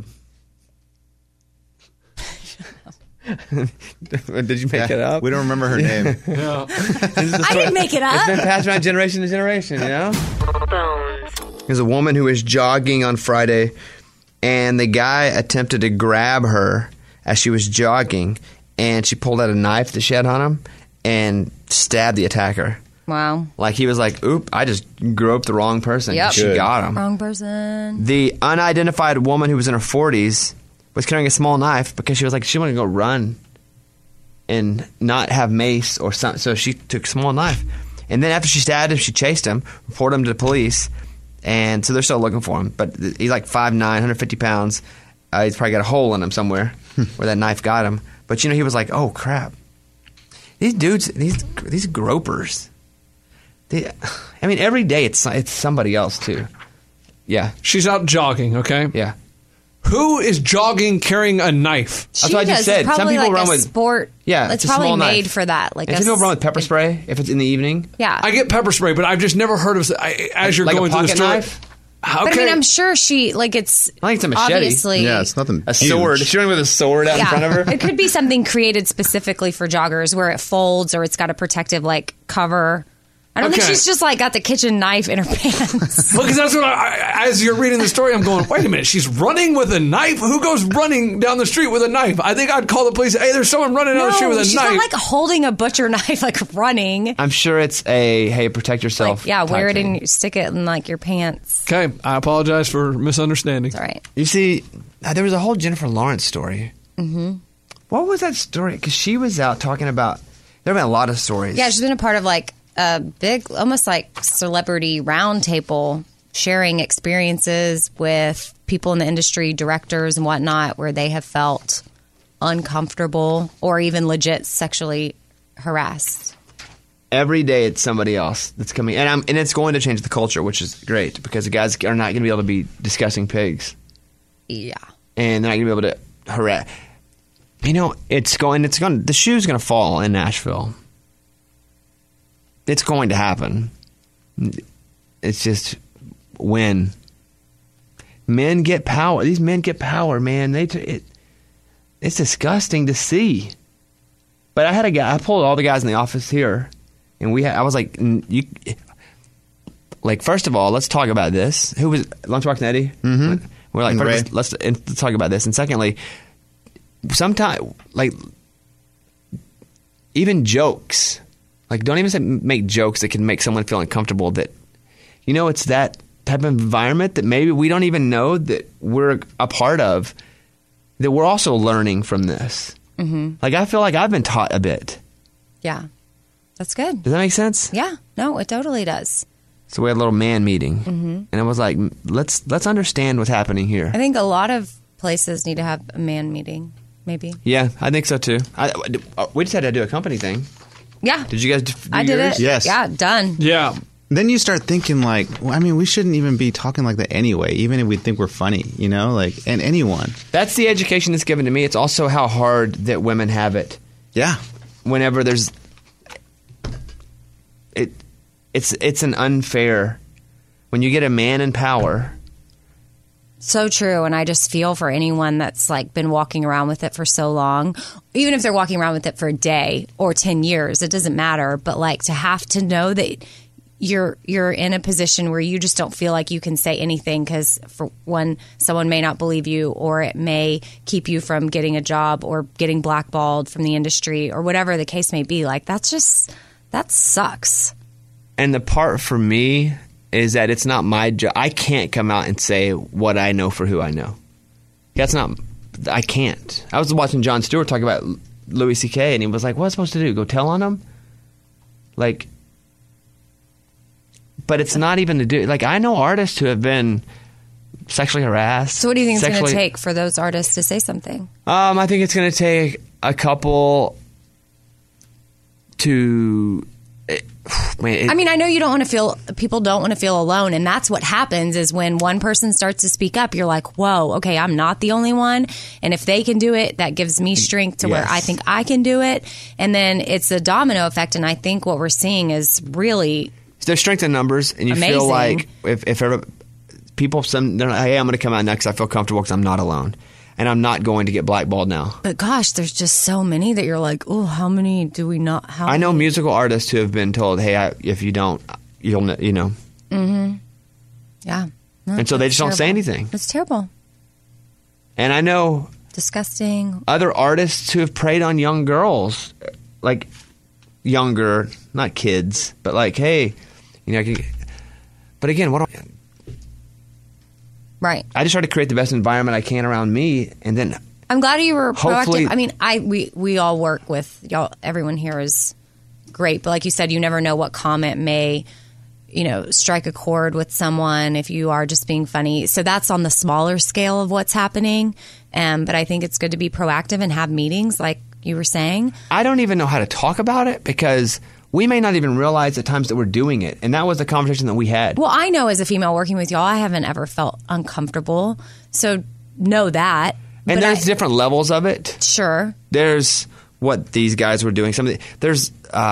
Did you make it up? We don't remember her name. Yeah. I didn't make it up. It's been passed around generation to generation, you know? There's a woman who was jogging on Friday, and the guy attempted to grab her as she was jogging, and she pulled out a knife that she had on him and stabbed the attacker. Wow. He was like, "Oop, I just groped the wrong person." Yep. She got him. Wrong person. The unidentified woman who was in her 40s was carrying a small knife because she was she wanted to go run and not have mace or something. So she took a small knife. And then after she stabbed him, she chased him, reported him to the police, and so they're still looking for him. But he's like 5'9", 150 pounds. He's probably got a hole in him somewhere where that knife got him. But he was like, oh crap, these dudes, these gropers. Every day it's somebody else too. Yeah, she's out jogging. Okay. Yeah. Who is jogging carrying a knife? That's what I just said. It's Some people like run a with sport. Yeah, it's a probably small made knife. for that. Like and some people run with pepper spray if it's in the evening. Yeah, I get pepper spray, but I've just never heard of as you're like going a through the pocket story. knife? But I mean, I'm sure it's I think it's a machete. Obviously, Yeah, it's nothing. A sword. She's running with a sword out in front of her. It could be something created specifically for joggers where it folds or it's got a protective cover. I don't think she's just got the kitchen knife in her pants. Well, because that's what as you're reading the story, I'm going, wait a minute, she's running with a knife? Who goes running down the street with a knife? I think I'd call the police. Hey, there's someone running down the street with a she's knife. not holding a butcher knife, running. I'm sure it's hey, protect yourself. Wear it in, stick it in your pants. Okay, I apologize for misunderstanding. That's all right. You see, there was a whole Jennifer Lawrence story. Mm-hmm. What was that story? Because she was out talking about. There have been a lot of stories. Yeah, she's been a part of a big, almost celebrity roundtable, sharing experiences with people in the industry, directors and whatnot, where they have felt uncomfortable or even legit sexually harassed. Every day it's somebody else that's coming, and it's going to change the culture, which is great because the guys are not going to be able to be discussing pigs. Yeah, and they're not going to be able to harass. The shoe's going to fall in Nashville. It's going to happen. It's just when men get power. These men get power, man. It's disgusting to see. But I had a guy. I pulled all the guys in the office here, and I was like, first of all, let's talk about this. Who was Lunchbox and Eddie? Mm-hmm. We're like, first, let's talk about this. And secondly, sometimes even jokes. Don't even make jokes that can make someone feel uncomfortable. That, it's that type of environment that maybe we don't even know that we're a part of, that we're also learning from this. Mm-hmm. I feel like I've been taught a bit. Yeah. That's good. Does that make sense? Yeah. No, it totally does. So we had a little man meeting. Mm-hmm. And I was like, let's understand what's happening here. I think a lot of places need to have a man meeting, maybe. Yeah, I think so too. We just had to do a company thing. Yeah. Did you guys do I did yours? it. Yes. Yeah, done. Yeah. Then you start thinking we shouldn't even be talking like that anyway, even if we think we're funny, and anyone. That's the education that's given to me. It's also how hard that women have it. Yeah. Whenever there's it's an unfair when you get a man in power. So true, and I just feel for anyone that's been walking around with it for so long, even if they're walking around with it for a day or 10 years, it doesn't matter. But to have to know that you're in a position where you just don't feel like you can say anything because for one, someone may not believe you, or it may keep you from getting a job or getting blackballed from the industry or whatever the case may be. That sucks. And the part for me is that it's not my job. I can't come out and say what I know for who I know. I can't. I was watching Jon Stewart talk about Louis C.K. and he was like, "What am I supposed to do? Go tell on him?" But it's not even to do. I know artists who have been sexually harassed. So what do you think it's going to take for those artists to say something? I think it's going to take a couple to. I know you don't want to feel. People don't want to feel alone, and that's what happens. Is when one person starts to speak up, you're like, "Whoa, okay, I'm not the only one." And if they can do it, that gives me strength to where I think I can do it. And then it's a domino effect. And I think what we're seeing is really. There's strength in numbers, and you amazing. feel like if ever people, they're like, "Hey, I'm going to come out next. I feel comfortable because I'm not alone, and I'm not going to get blackballed now." But gosh, there's just so many that you're like, "Oh, how many do we not?" I know musical artists who have been told, "Hey, if you don't, you'll." Mm-hmm. Yeah. No, and so they just don't say anything. It's terrible. And I know disgusting other artists who have preyed on young girls, younger, not kids, but hey. But again, right. I just try to create the best environment I can around me, and then I'm glad you were hopefully, proactive. We all work with y'all. Everyone here is great. But like you said, you never know what comment may, strike a chord with someone if you are just being funny. So that's on the smaller scale of what's happening. But I think it's good to be proactive and have meetings like you were saying. I don't even know how to talk about it because we may not even realize the times that we're doing it. And that was the conversation that we had. Well, I know as a female working with y'all, I haven't ever felt uncomfortable. So know that. And there's different levels of it. Sure. There's what these guys were doing. There's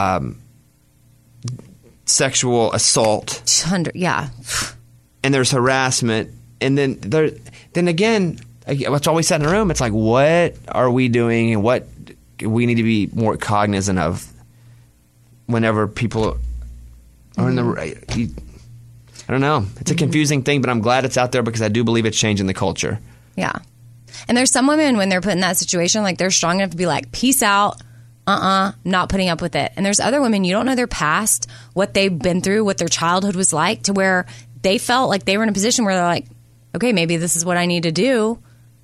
sexual assault. Yeah. And there's harassment. And then again, that's all we sat in a room. It's like, what are we doing and what we need to be more cognizant of whenever people are in the right. I don't know. It's a confusing thing, but I'm glad it's out there because I do believe it's changing the culture. Yeah. And there's some women when they're put in that situation, like they're strong enough to be like, peace out. Not putting up with it. And there's other women, you don't know their past, what they've been through, what their childhood was like, to where they felt like they were in a position where they're like, okay, maybe this is what I need to do.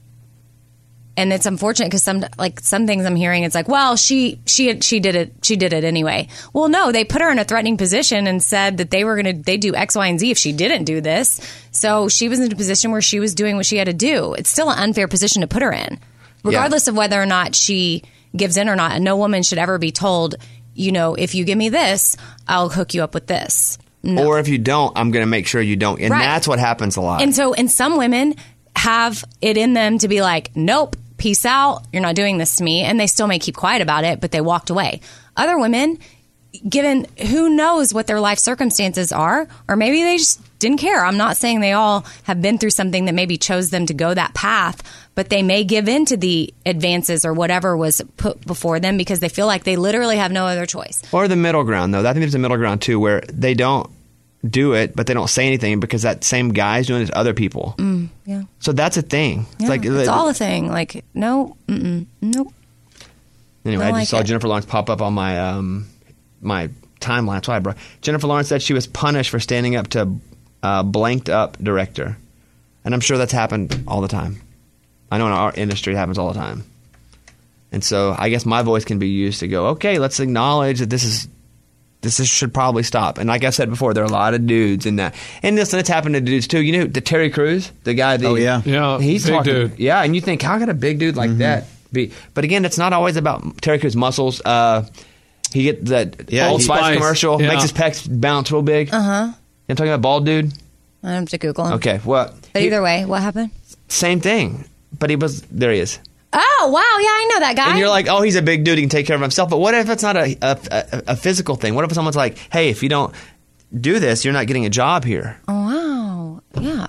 And it's unfortunate because some things I'm hearing, it's like, well, she did it anyway. Well, no, they put her in a threatening position and said that they do X, Y, and Z if she didn't do this. So she was in a position where she was doing what she had to do. It's still an unfair position to put her in, regardless of whether or not she gives in or not. And no woman should ever be told, if you give me this, I'll hook you up with this. No. Or if you don't, I'm going to make sure you don't. And that's what happens a lot. And some women have it in them to be like, nope, peace out. You're not doing this to me. And they still may keep quiet about it, but they walked away. Other women, given who knows what their life circumstances are, or maybe they just didn't care. I'm not saying they all have been through something that maybe chose them to go that path, but they may give in to the advances or whatever was put before them because they feel like they literally have no other choice. Or the middle ground, though. I think there's a middle ground, too, where they don't do it, but they don't say anything because that same guy's doing it to other people. Yeah. So that's a thing. Yeah, it's all a thing. Like, no, nope. Anyway, I just saw Jennifer Lawrence pop up on my my timeline. That's why I brought Jennifer Lawrence said she was punished for standing up to blanked up director. And I'm sure that's happened all the time. I know in our industry it happens all the time. And so I guess my voice can be used to go, okay, let's acknowledge that this should probably stop. And like I said before, there are a lot of dudes in that. And listen, it's happened to dudes too. You know, the Terry Crews, the guy. He's big talking, dude. Yeah, and you think, how could a big dude like that be? But again, it's not always about Terry Crews' muscles. He get that Old Spice commercial, makes his pecs bounce real big. Uh-huh. I'm talking about bald dude. I have to Google him. Okay, well. But either way, what happened? Same thing. But there he is. Oh, wow. Yeah, I know that guy. And you're like, oh, he's a big dude. He can take care of himself. But what if it's not a physical thing? What if someone's like, hey, if you don't do this, you're not getting a job here? Oh, wow. Yeah.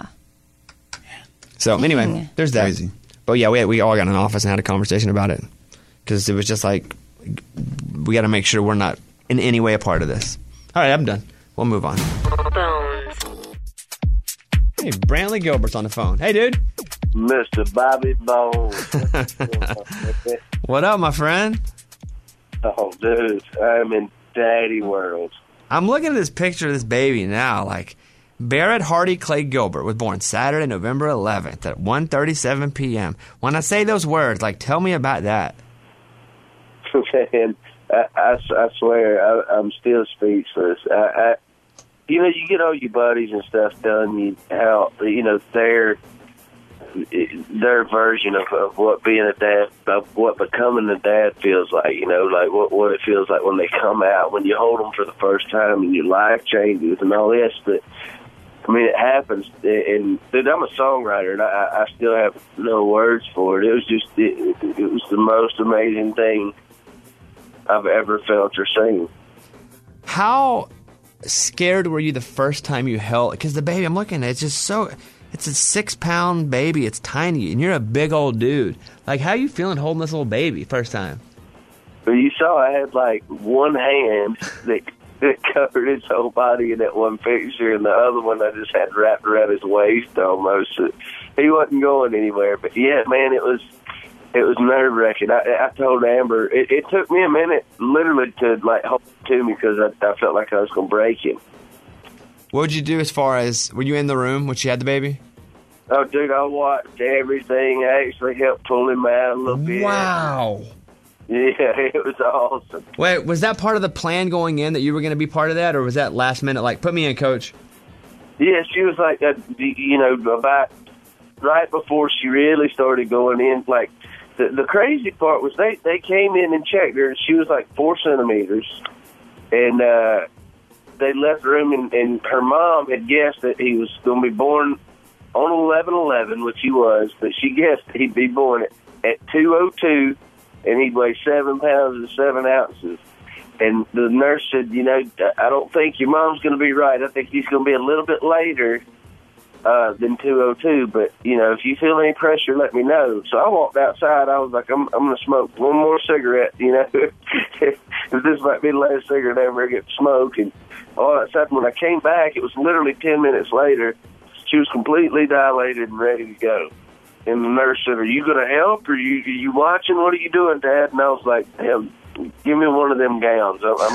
So, anyway, there's that. Crazy. But, yeah, we all got in an office and had a conversation about it. Because it was just like, we got to make sure we're not in any way a part of this. All right, I'm done. We'll move on. Hey, Brantley Gilbert's on the phone. Hey, dude. Mr. Bobby Bones. What up, my friend? Oh, dude, I'm in daddy world. I'm looking at this picture of this baby now. Like, Barrett Hardy Clay Gilbert was born Saturday, November 11th at 1:37 p.m. When I say those words, like, tell me about that. Man, I swear, I'm still speechless. You get all your buddies and stuff telling you their version of what being a dad, of what becoming a dad feels like, like what it feels like when they come out, when you hold them for the first time and your life changes and all this. But, I mean, it happens. And, dude, I'm a songwriter, and I still have no words for it. It was just, it was the most amazing thing I've ever felt or seen. How scared were you the first time you held? Because the baby I'm looking at, it's just so... It's a 6-pound baby. It's tiny, and you're a big old dude. Like, how you feeling holding this little baby first time? Well, you saw I had, like, one hand that covered his whole body in that one picture, and the other one I just had wrapped around his waist almost. He wasn't going anywhere. But, yeah, man, it was nerve-wracking. I told Amber, it took me a minute literally to, like, hold it to me because I felt like I was going to break him. What would you do as far as, were you in the room when she had the baby? Oh, dude, I watched everything. I actually helped pull him out a little bit. Wow. Yeah, it was awesome. Wait, was that part of the plan going in that you were going to be part of that, or was that last minute? Like, put me in, coach. Yeah, she was like, about right before she really started going in. Like, the crazy part was they came in and checked her, and she was like 4 centimeters, and they left the room, and her mom had guessed that he was going to be born on 11/11, which he was, but she guessed he'd be born at 2:02. And he'd weigh 7 pounds and 7 ounces. And the nurse said, I don't think your mom's going to be right. I think he's going to be a little bit later than 2:02. But, if you feel any pressure, let me know. So I walked outside. I was like, I'm going to smoke one more cigarette, if this might be the last cigarette I ever get to smoke. And all that stuff. When I came back, it was literally 10 minutes later. She was completely dilated and ready to go. And the nurse said, "Are you going to help? Or are you watching? What are you doing, Dad?" And I was like, "Give me one of them gowns. I'm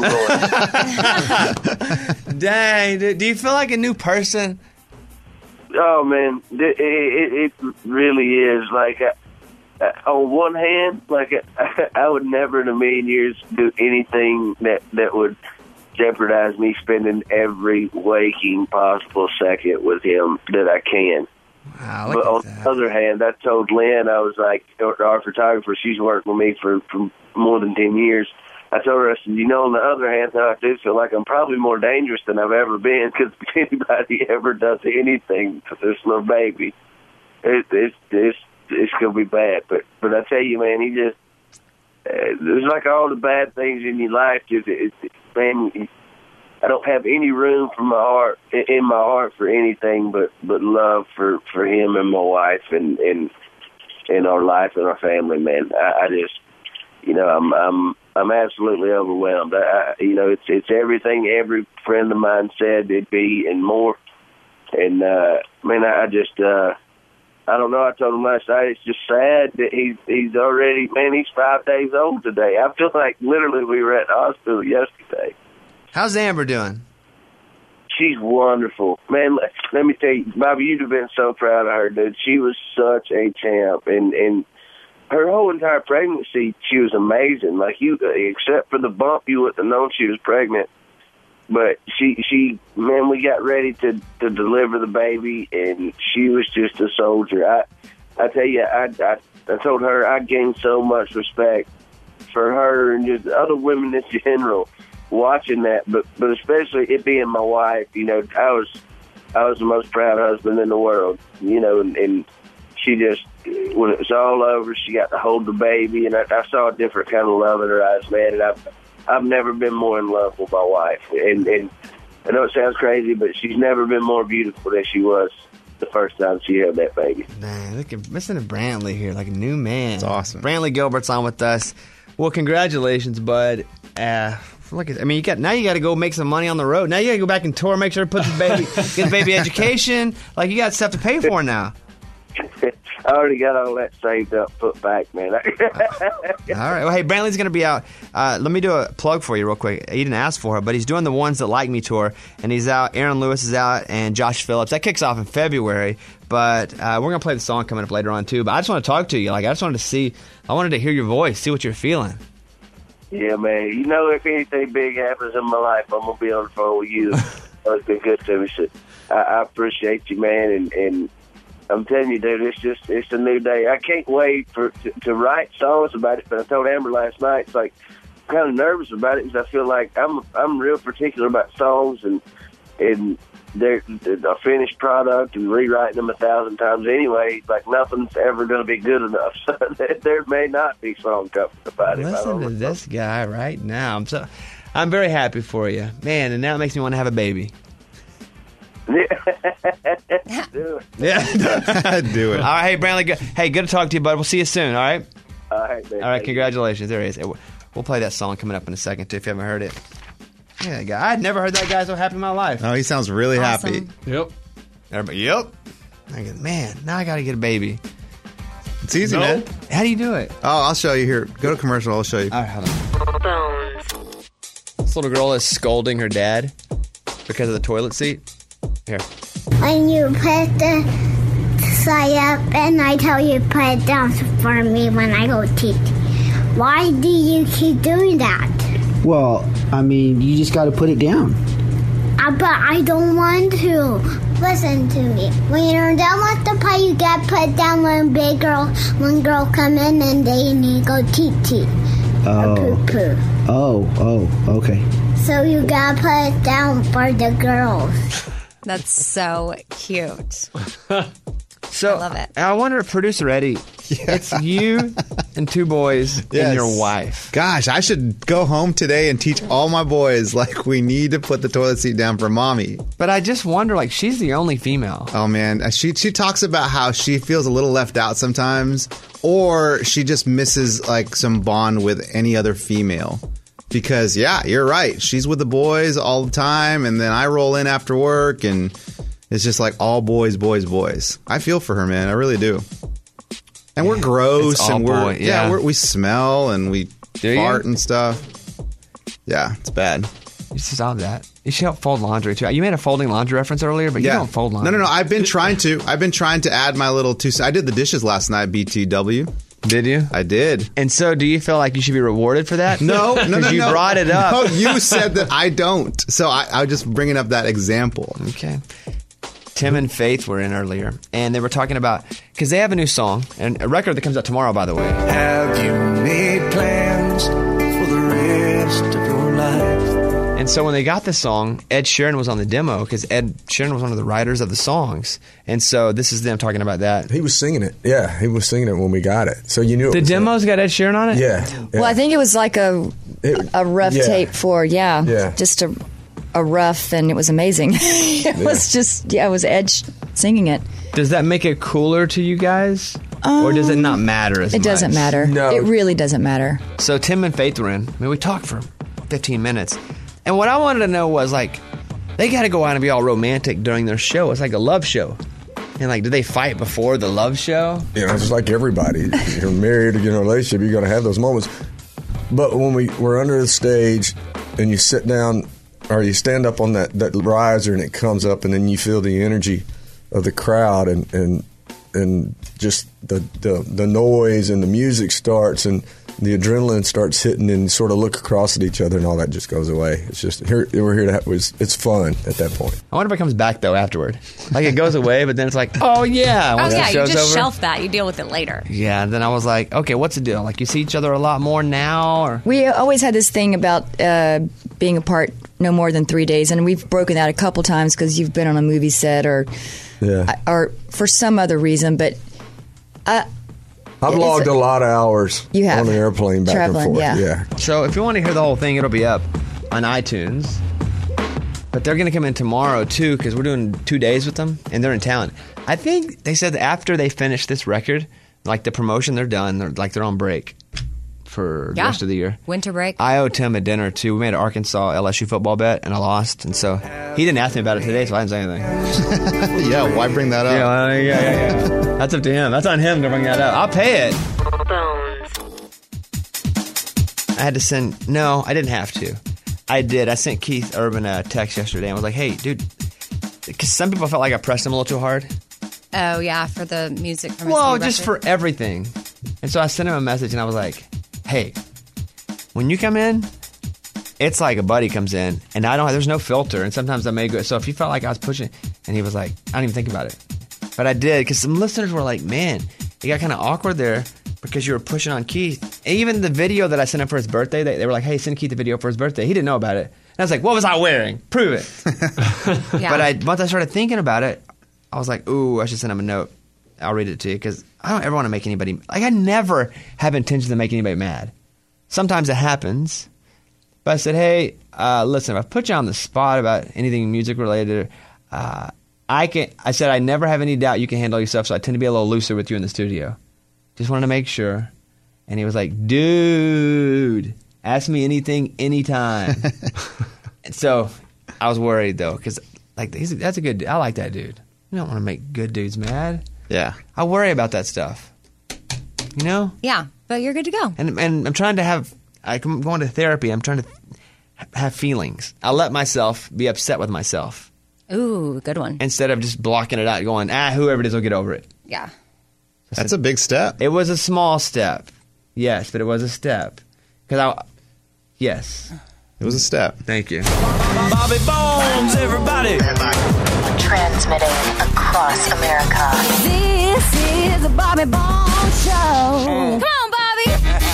going." Dang, do you feel like a new person? Oh, man, it really is. Like, on one hand, like, I would never in a million years do anything that would jeopardize me spending every waking possible second with him that I can. Wow, but on the other hand, I told Lynn, I was like, our photographer, she's worked with me for more than 10 years. I told her, I said, on the other hand, I do feel like I'm probably more dangerous than I've ever been, because if anybody ever does anything to this little baby, it's going to be bad. But I tell you, man, he just, there's like all the bad things in your life, man, I don't have any room for in my heart for anything but love for him and my wife and our life and our family, man. I just, I'm absolutely overwhelmed. It's everything every friend of mine said it'd be and more. And man, I just, I don't know. I told him last night, it's just sad that he's already, man, he's 5 days old today. I feel like literally we were at the hospital yesterday. How's Amber doing? She's wonderful. Man, let me tell you, Bobby, you'd have been so proud of her, dude. She was such a champ. And her whole entire pregnancy, she was amazing. Like, except for the bump, you wouldn't have known she was pregnant. But she man, we got ready to deliver the baby, and she was just a soldier. I tell you, I told her I gained so much respect for her and just other women in general. Watching that, but especially it being my wife, I was the most proud husband in the world, and she just, when it was all over, she got to hold the baby, and I saw a different kind of love in her eyes, man, and I've never been more in love with my wife, and I know it sounds crazy, but she's never been more beautiful than she was the first time she held that baby. Man, listen to Brantley here, like a new man. It's awesome. Brantley Gilbert's on with us. Well, congratulations, bud. Look, you got to go make some money on the road. Now you got to go back and tour, make sure to put the baby, get the baby education. Like, you got stuff to pay for now. I already got all that saved up, put back, man. All right. Well, hey, Brantley's going to be out. Let me do a plug for you real quick. He didn't ask for it, but he's doing the Ones That Like Me tour, and he's out. Aaron Lewis is out, and Josh Phillips. That kicks off in February, but we're going to play the song coming up later on, too. But I just want to talk to you. Like, I wanted to hear your voice, see what you're feeling. Yeah, man. If anything big happens in my life, I'm going to be on the phone with you. It's been good to me. So I appreciate you, man. And I'm telling you, dude, it's a new day. I can't wait to write songs about it. But I told Amber last night, it's like, I'm kind of nervous about it because I feel like I'm real particular about songs and they're a finished product and rewriting them 1,000 times anyway. Like, nothing's ever going to be good enough. So there may not be song coming about it. Listen to this guy right now. I'm very happy for you, man. And now it makes me want to have a baby. Do it. Yeah, do it. All right, hey Brantley. Hey, good to talk to you, bud. We'll see you soon. All right. All right, man. All right. Congratulations. There he is. We'll play that song coming up in a second too, if you haven't heard it. Yeah, guy. I'd never heard that guy so happy in my life. Oh, he sounds really Awesome. happy. Yep. Everybody, yep. I go, man, now I got to get a baby. It's easy, man. How do you do it? Oh, I'll show you here. Go to commercial. I'll show you. All right, hold on. This little girl is scolding her dad because of the toilet seat. Here. When you put the side up and I tell you put it down for me when I go teach. Why do you keep doing that? Well, I mean, you just got to put it down. But I don't want to. Listen to me. When you're done with the pie, you got to put down when one girl come in and they need to go teet-teet. Or poo-poo. Oh, okay. So you got to put it down for the girls. That's so cute. So I love it. I wonder, producer Eddie, it's you and 2 boys and your wife. Gosh, I should go home today and teach all my boys, like, we need to put the toilet seat down for mommy. But I just wonder, like, she's the only female. Oh, man. She talks about how she feels a little left out sometimes, or she just misses, like, some bond with any other female. Because, yeah, you're right. She's with the boys all the time, and then I roll in after work, and it's just like all boys, boys, boys. I feel for her, man. I really do. And we're gross, all and we're boy, yeah. we smell and we fart and stuff. Yeah, it's bad. You should stop that. You should help fold laundry too. You made a folding laundry reference earlier, but you don't fold laundry. No. I've been trying to. I've been trying to add my little 2 cents. I did the dishes last night. BTW. Did you? I did. And so, do you feel like you should be rewarded for that? No. Because you brought it up. No, you said that I don't. So I was just bringing up that example. Okay. Tim and Faith were in earlier, and they were talking about, because they have a new song, and a record that comes out tomorrow, by the way. Have you made plans for the rest of your life? And so when they got this song, Ed Sheeran was on the demo, because Ed Sheeran was one of the writers of the songs. And so this is them talking about that. He was singing it. Yeah, he was singing it when we got it. So you knew it the was demo's got Ed Sheeran on it? Yeah. Well, I think it was like a rough tape for, just a rough, and it was amazing. It was Edge singing it. Does that make it cooler to you guys? Or does it not matter as much? It doesn't matter. No. It really doesn't matter. So Tim and Faith were in. I mean, we talked for 15 minutes. And what I wanted to know was, like, they got to go out and be all romantic during their show. It's like a love show. And, like, do they fight before the love show? You know, it's just like everybody. You're married or you're in a relationship, you're going to have those moments. But when we're under the stage and you sit down or you stand up on that riser and it comes up, and then you feel the energy of the crowd and just the noise and the music starts and the adrenaline starts hitting, and sort of look across at each other, and all that just goes away. It's just we're here to it's fun at that point. I wonder if it comes back though afterward. Like it goes away, but then it's like, oh yeah, once the you show's just over. shelf that. You deal with it later. Yeah, and then I was like, okay, what's the deal? Like you see each other a lot more now, or we always had this thing about being apart no more than 3 days, and we've broken that a couple times because you've been on a movie set or for some other reason, but. I've logged a lot of hours on the airplane back traveling, and forth. Yeah. So if you want to hear the whole thing, it'll be up on iTunes. But they're going to come in tomorrow, too, because we're doing 2 days with them, and they're in town. I think they said that after they finish this record, like the promotion, they're done. They're on break for the rest of the year. Winter break. I owe Tim a dinner, too. We made an Arkansas LSU football bet, and I lost. And so he didn't ask me about it today, so I didn't say anything. Yeah, why bring that up? Yeah. That's up to him. That's on him to bring that up. I'll pay it. I had to send... No, I didn't have to. I did. I sent Keith Urban a text yesterday and was like, hey, dude... Because some people felt like I pressed him a little too hard. Oh, yeah, for the music from his Well, new just record. for everything. And so I sent him a message and I was like, hey, when you come in, it's like a buddy comes in and there's no filter, and sometimes I may go... So if you felt like I was pushing... And he was like, I don't even think about it. But I did, because some listeners were like, man, it got kind of awkward there because you were pushing on Keith. And even the video that I sent him for his birthday, they were like, hey, send Keith the video for his birthday. He didn't know about it. And I was like, what was I wearing? Prove it. Yeah. But once I started thinking about it, I was like, ooh, I should send him a note. I'll read it to you, because I don't ever want to make anybody... Like, I never have intentions to make anybody mad. Sometimes it happens. But I said, hey, listen, if I put you on the spot about anything music related... I said, I never have any doubt you can handle yourself, so I tend to be a little looser with you in the studio. Just wanted to make sure. And he was like, dude, ask me anything, anytime. And so I was worried, though, because that's a good dude. I like that dude. You don't want to make good dudes mad. Yeah. I worry about that stuff. You know? Yeah, but you're good to go. And I'm trying to I'm going to therapy. I'm trying to have feelings. I let myself be upset with myself. Ooh, good one. Instead of just blocking it out, going, whoever it is will get over it. Yeah. That's a big step. It was a small step. Yes, but it was a step. Yes. It was a step. Thank you. Bobby Bones, everybody. Transmitting across America. This is a Bobby Bones Show. Come on, Bobby.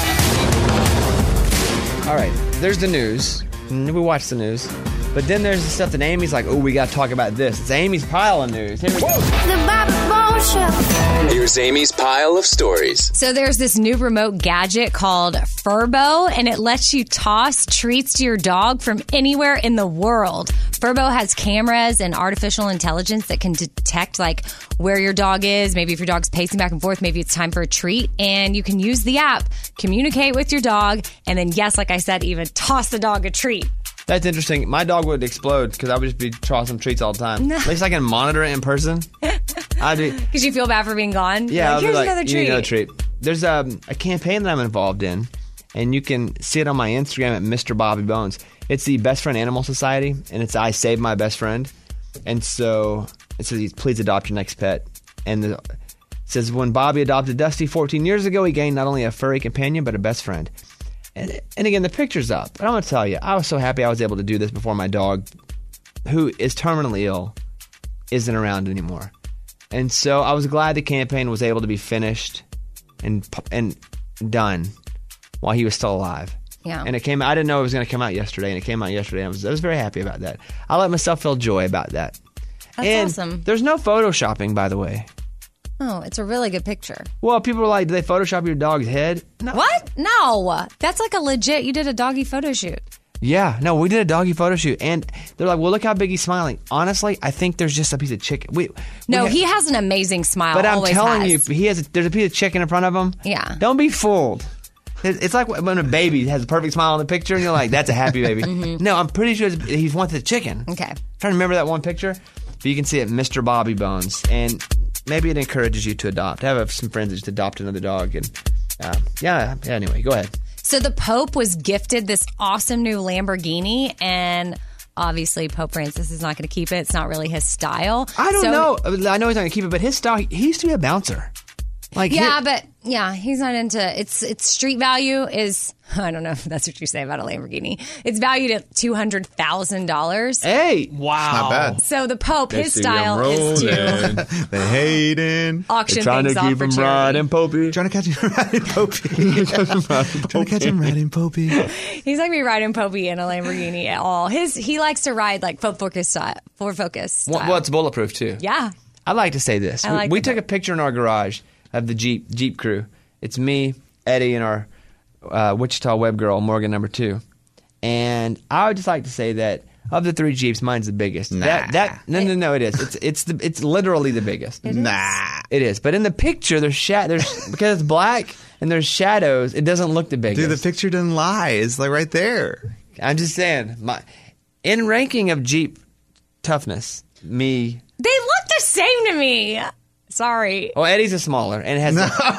All right, there's the news. We watch the news. But then there's the stuff that Amy's like, oh, we got to talk about this. It's Amy's pile of news. Here we go. The Bobby Bones Show. Here's Amy's pile of stories. So there's this new remote gadget called Furbo, and it lets you toss treats to your dog from anywhere in the world. Furbo has cameras and artificial intelligence that can detect like where your dog is, maybe if your dog's pacing back and forth, maybe it's time for a treat, and you can use the app, communicate with your dog, and then yes, like I said, even toss the dog a treat. That's interesting. My dog would explode because I would just be tossing treats all the time. At least I can monitor it in person. I do. Because you feel bad for being gone? Yeah, like, here's another you treat. need another treat. There's a campaign that I'm involved in, and you can see it on my Instagram at Mr. Bobby Bones. It's the Best Friend Animal Society, and it's I Saved My Best Friend. And so it says, please adopt your next pet. And it says, when Bobby adopted Dusty 14 years ago, he gained not only a furry companion, but a best friend. And again, the picture's up. And I'm going to tell you, I was so happy I was able to do this before my dog, who is terminally ill, isn't around anymore. And so I was glad the campaign was able to be finished and done while he was still alive. Yeah. And it came. I didn't know it was going to come out yesterday, and it came out yesterday. And I was very happy about that. I let myself feel joy about that. That's awesome. There's no photoshopping, by the way. Oh, it's a really good picture. Well, people are like, do they Photoshop your dog's head? No. What? No. That's like a legit, you did a doggy photo shoot. Yeah, no, we did a doggy photo shoot, and they're like, well, look how big he's smiling. Honestly, I think there's just a piece of chicken. He has an amazing smile. But I'm always telling has. you, there's a piece of chicken in front of him. Yeah. Don't be fooled. It's like when a baby has a perfect smile in the picture, and you're like, that's a happy baby. No, I'm pretty sure he wants the chicken. Okay. I'm trying to remember that one picture, but you can see it, Mr. Bobby Bones, and maybe it encourages you to adopt. I have some friends that just adopt another dog, and anyway, go ahead. So the Pope was gifted this awesome new Lamborghini, and obviously Pope Francis is not going to keep it. It's not really his style. I don't know. I know he's not going to keep it, but his style, he used to be a bouncer. He's not into its street value is, I don't know if that's what you say about a Lamborghini. It's valued at $200,000. Hey, wow, not bad. So the Pope, his style is to they hating auction trying things to off keep for him charity. riding Popey. Trying to catch him riding Popey. Trying to catch him riding Popey. He's not gonna be riding Popey in a Lamborghini at all. He likes to ride like Ford Focus style. Well, it's bulletproof too. Yeah. I'd like to say this. I like we the took a picture in our garage of the Jeep crew. It's me, Eddie, and our Wichita web girl, Morgan number 2. And I would just like to say that of the 3 Jeeps, mine's the biggest. Nah. No, it is. It's literally the biggest. It is. But in the picture, there's because it's black and there's shadows. It doesn't look the biggest. Dude, the picture doesn't lie. It's like right there. I'm just saying. In ranking of Jeep toughness, me. They look the same to me. Sorry. Well, Eddie's a smaller and has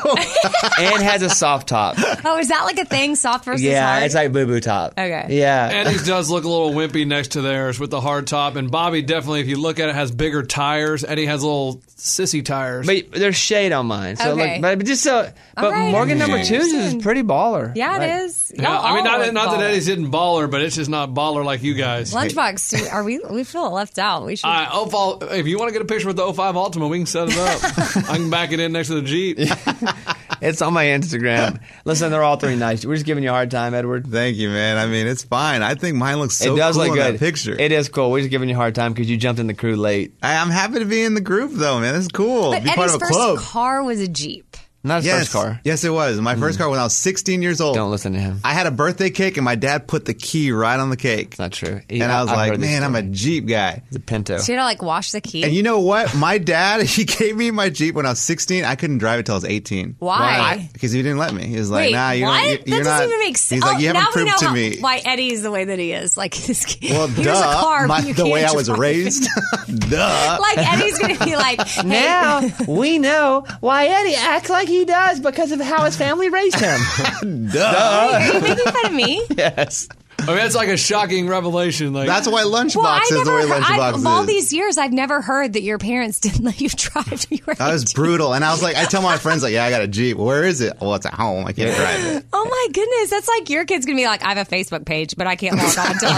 a soft top. Oh, is that like a thing? Soft versus hard? Yeah, it's like boo-boo top. Okay. Yeah. Eddie's does look a little wimpy next to theirs with the hard top, and Bobby definitely, if you look at it, has bigger tires. Eddie has little sissy tires. But there's shade on mine. So Okay. but Morgan number 2 is pretty baller. Yeah, Like, it is. Yeah, I mean, not that Eddie's hitting baller, but it's just not baller like you guys. Lunchbox, we feel left out. We should. If you want to get a picture with the 05 Altima, we can set it up. I can back it in next to the Jeep. It's on my Instagram. Listen, they're all 3 nice. We're just giving you a hard time, Edward. Thank you, man. I mean, it's fine. I think mine looks so it does cool look in good. that picture. It is cool. We're just giving you a hard time because you jumped in the crew late. I'm happy to be in the group, though, man. It's cool. But be part Eddie's of a club. first car was a Jeep. Not his first car. Yes, it was. My first car when I was 16 years old. Don't listen to him. I had a birthday cake, and my dad put the key right on the cake. It's not true. And I was like, man, I'm a Jeep guy. It's a Pinto. So you had to like wash the key. And you know what? My dad, he gave me my Jeep when I was 16. I couldn't drive it till I was 18. Why? Because he didn't let me. He was like, Wait, nah, you're what? not. You're that doesn't not. even make sense. He's like, you haven't now we proved know to me. why Eddie's the way that he is. Like this. Well, here's duh. a car, but you the way can't I was drive raised. Duh. Like Eddie's gonna be like, hey. Now we know why Eddie acts like he does because of how his family raised him. Duh. Are you making fun of me? Yes. I mean, that's like a shocking revelation. Like That's why Lunchbox Well, I is the never way heard, Lunchbox of all is. these years, I've never heard that your parents didn't let you drive to your That was brutal. And I was like, I tell my friends, like, yeah, I got a Jeep. Where is it? Well, it's at home. I can't drive it. Oh my goodness, that's like your kid's gonna be like, I have a Facebook page, but I can't log on until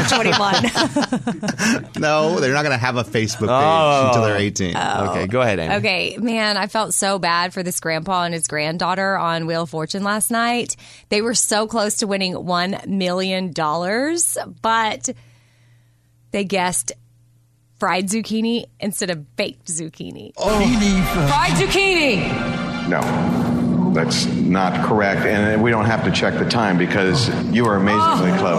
I'm 21. No, they're not going to have a Facebook page until they're 18. Okay, go ahead, Amy. Okay, man, I felt so bad for this grandpa and his granddaughter on Wheel of Fortune last night. They were so close to winning $1 million, but they guessed fried zucchini instead of baked zucchini. Fried zucchini! No, that's not correct. And we don't have to check the time because you are amazingly close.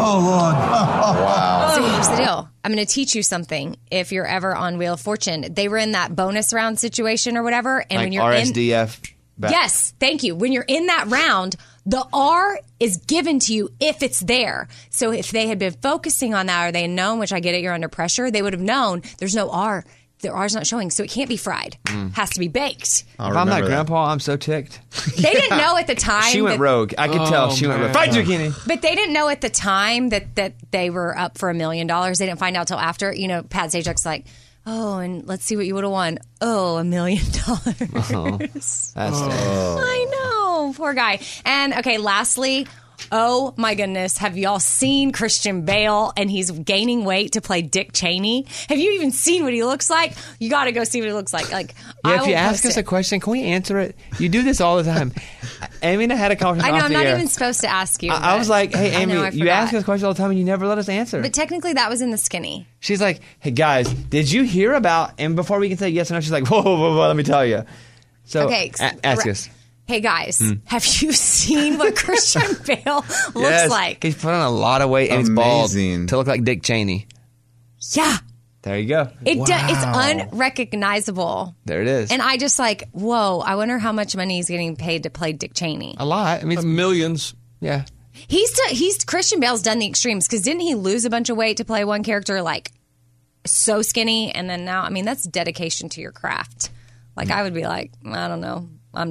Wow. So here's the deal. I'm going to teach you something if you're ever on Wheel of Fortune. They were in that bonus round situation or whatever. And Like when you're RSDF. Yes, thank you. When you're in that round, the R is given to you if it's there. So if they had been focusing on that or they had known, which I get it, you're under pressure, they would have known there's no R. The R's not showing, so it can't be fried. Has to be baked. If I'm not grandpa, I'm so ticked. They didn't know at the time. She went that- rogue. I could tell she went rogue. Fried zucchini. But they didn't know at the time that they were up for $1 million. They didn't find out till after. You know, Pat Sajak's like, oh, and let's see what you would have won. Oh, $1 million. That's I know. Poor guy. And okay, lastly, oh my goodness, have y'all seen Christian Bale and he's gaining weight to play Dick Cheney? Have you even seen what he looks like? You got to go see what he looks like. Like, Yeah, if you ask us a question, can we answer it? You do this all the time. Amy and I had a conversation. I know, off I'm the not air. even supposed to ask you. I was like, hey, I Amy, know, I you ask forgot. us questions all the time and you never let us answer. But technically, that was in the skinny. She's like, hey, guys, did you hear about, and before we can say yes or no, she's like, whoa, let me tell you. So Okay, ask us. Hey guys, have you seen what Christian Bale looks Yes, like? he's put on a lot of weight and he's bald to look like Dick Cheney. Yeah. There you go. It's unrecognizable. There it is. And I just like, whoa, I wonder how much money he's getting paid to play Dick Cheney. A lot. I mean, it's millions. Yeah. He's Christian Bale's done the extremes because didn't he lose a bunch of weight to play one character like so skinny, and then now, I mean, that's dedication to your craft. Like I would be like, I don't know, I'm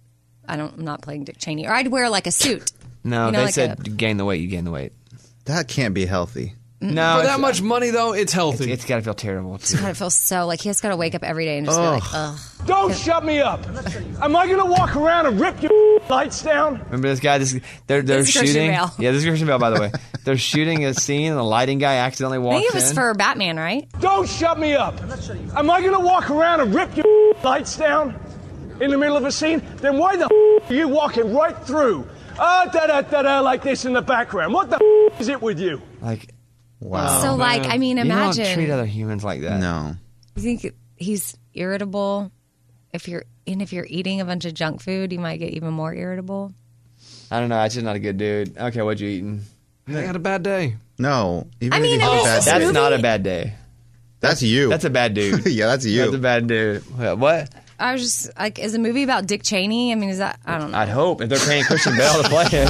not playing Dick Cheney, or I'd wear like a suit. No, You know, they like said you gain the weight, you gain the weight. That can't be healthy. No, For that much money, though, it's healthy. It's got to feel terrible. It's gotta feel so like he has got to wake up every day and just be like, ugh. Don't shut me up. Am I going to walk around and rip your lights down? Remember this guy? They're This is Christian shooting. Bale. Yeah, this is Christian Bale, by the way. They're shooting a scene, and the lighting guy accidentally I walks think it was in. for Batman, right? Don't shut me up. Am I going to walk around and rip your lights down in the middle of a scene? Then why the are you walking right through? Da-da-da-da, like this in the background. What the is it with you? Like, wow. So, like, I mean, imagine. You don't treat other humans like that. No. You think he's irritable? If you're eating a bunch of junk food, you might get even more irritable. I don't know. That's just not a good dude. Okay, what you eating? I had a bad day. No. Even I if mean, you in have a this bad That's day. not a bad day. That's you. That's a bad dude. Yeah, that's you. That's a bad dude. What? I was just like, is a movie about Dick Cheney? I mean, is that, I don't know. I'd hope if they're paying Christian Bale to play it.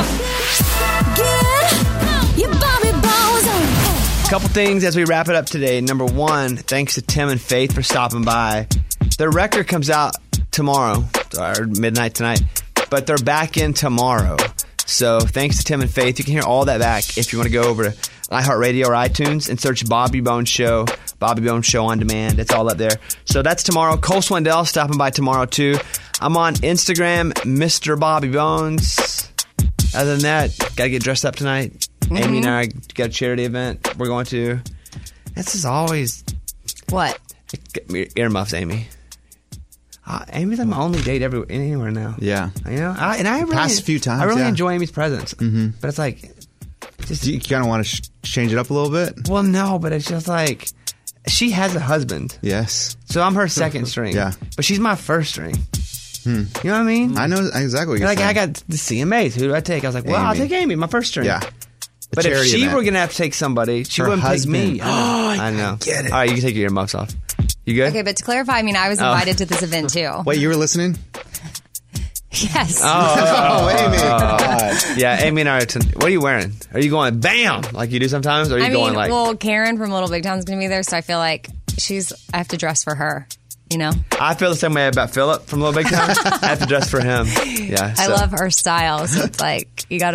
Couple things as we wrap it up today. Number one, thanks to Tim and Faith for stopping by. Their record comes out tomorrow, or midnight tonight, but they're back in tomorrow. So thanks to Tim and Faith. You can hear all that back if you want to go over to iHeartRadio or iTunes and search Bobby Bones Show, Bobby Bones Show on demand. It's all up there. So that's tomorrow. Cole Swindell stopping by tomorrow too. I'm on Instagram, Mr. Bobby Bones. Other than that, got to get dressed up tonight. Amy and I got a charity event we're going to. This is always... What? Earmuffs, Amy. Amy's like my only date anywhere now. Yeah. You know? I really, Past few times, I really yeah. enjoy Amy's presence. Mm-hmm. But it's like... Just, you kind of want to change it up a little bit? Well, no, but it's just like... She has a husband. Yes. So I'm her second string. Yeah. But she's my first string. You know what I mean? I know exactly what you're like, saying. I got the CMAs. Who do I take? I was like, well, I'll Amy. take Amy, my first string. Yeah. But if charity she event. were going to have to take somebody, she Her wouldn't husband. take me. I know. get it. All right, you can take your earmuffs off. You good? Okay, but to clarify, I mean, I was invited to this event too. Wait, you were listening? Yes. Oh, Amy. God. Yeah, Amy and I are... what are you wearing? Are you going bam like you do sometimes? Or are you I going mean, like... well, Karen from Little Big Town is going to be there, so I feel like I have to dress for her, you know? I feel the same way about Philip from Little Big Town. I have to dress for him. Yeah. I so- love her style, so it's like, you gotta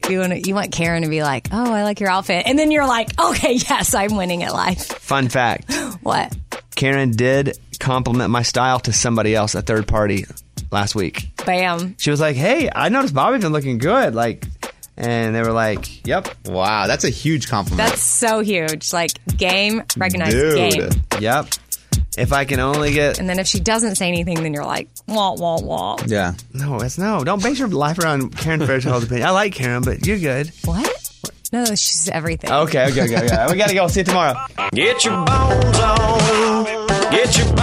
You want Karen to be like, oh, I like your outfit. And then you're like, okay, yes, I'm winning at life. Fun fact. What? Karen did compliment my style to somebody else, a third party, last week. Bam. She was like, hey, I noticed Bobby's been looking good. And they were like, yep. Wow, that's a huge compliment. That's so huge. Like, game, recognize game. Yep. If I can only get... And then if she doesn't say anything, then you're like, wah, wah, wah. Yeah. No. Don't base your life around Karen Fairchild's opinion. I like Karen, but you're good. What? No, she's everything. Okay. We got to go. See you tomorrow. Get your bones on. Get your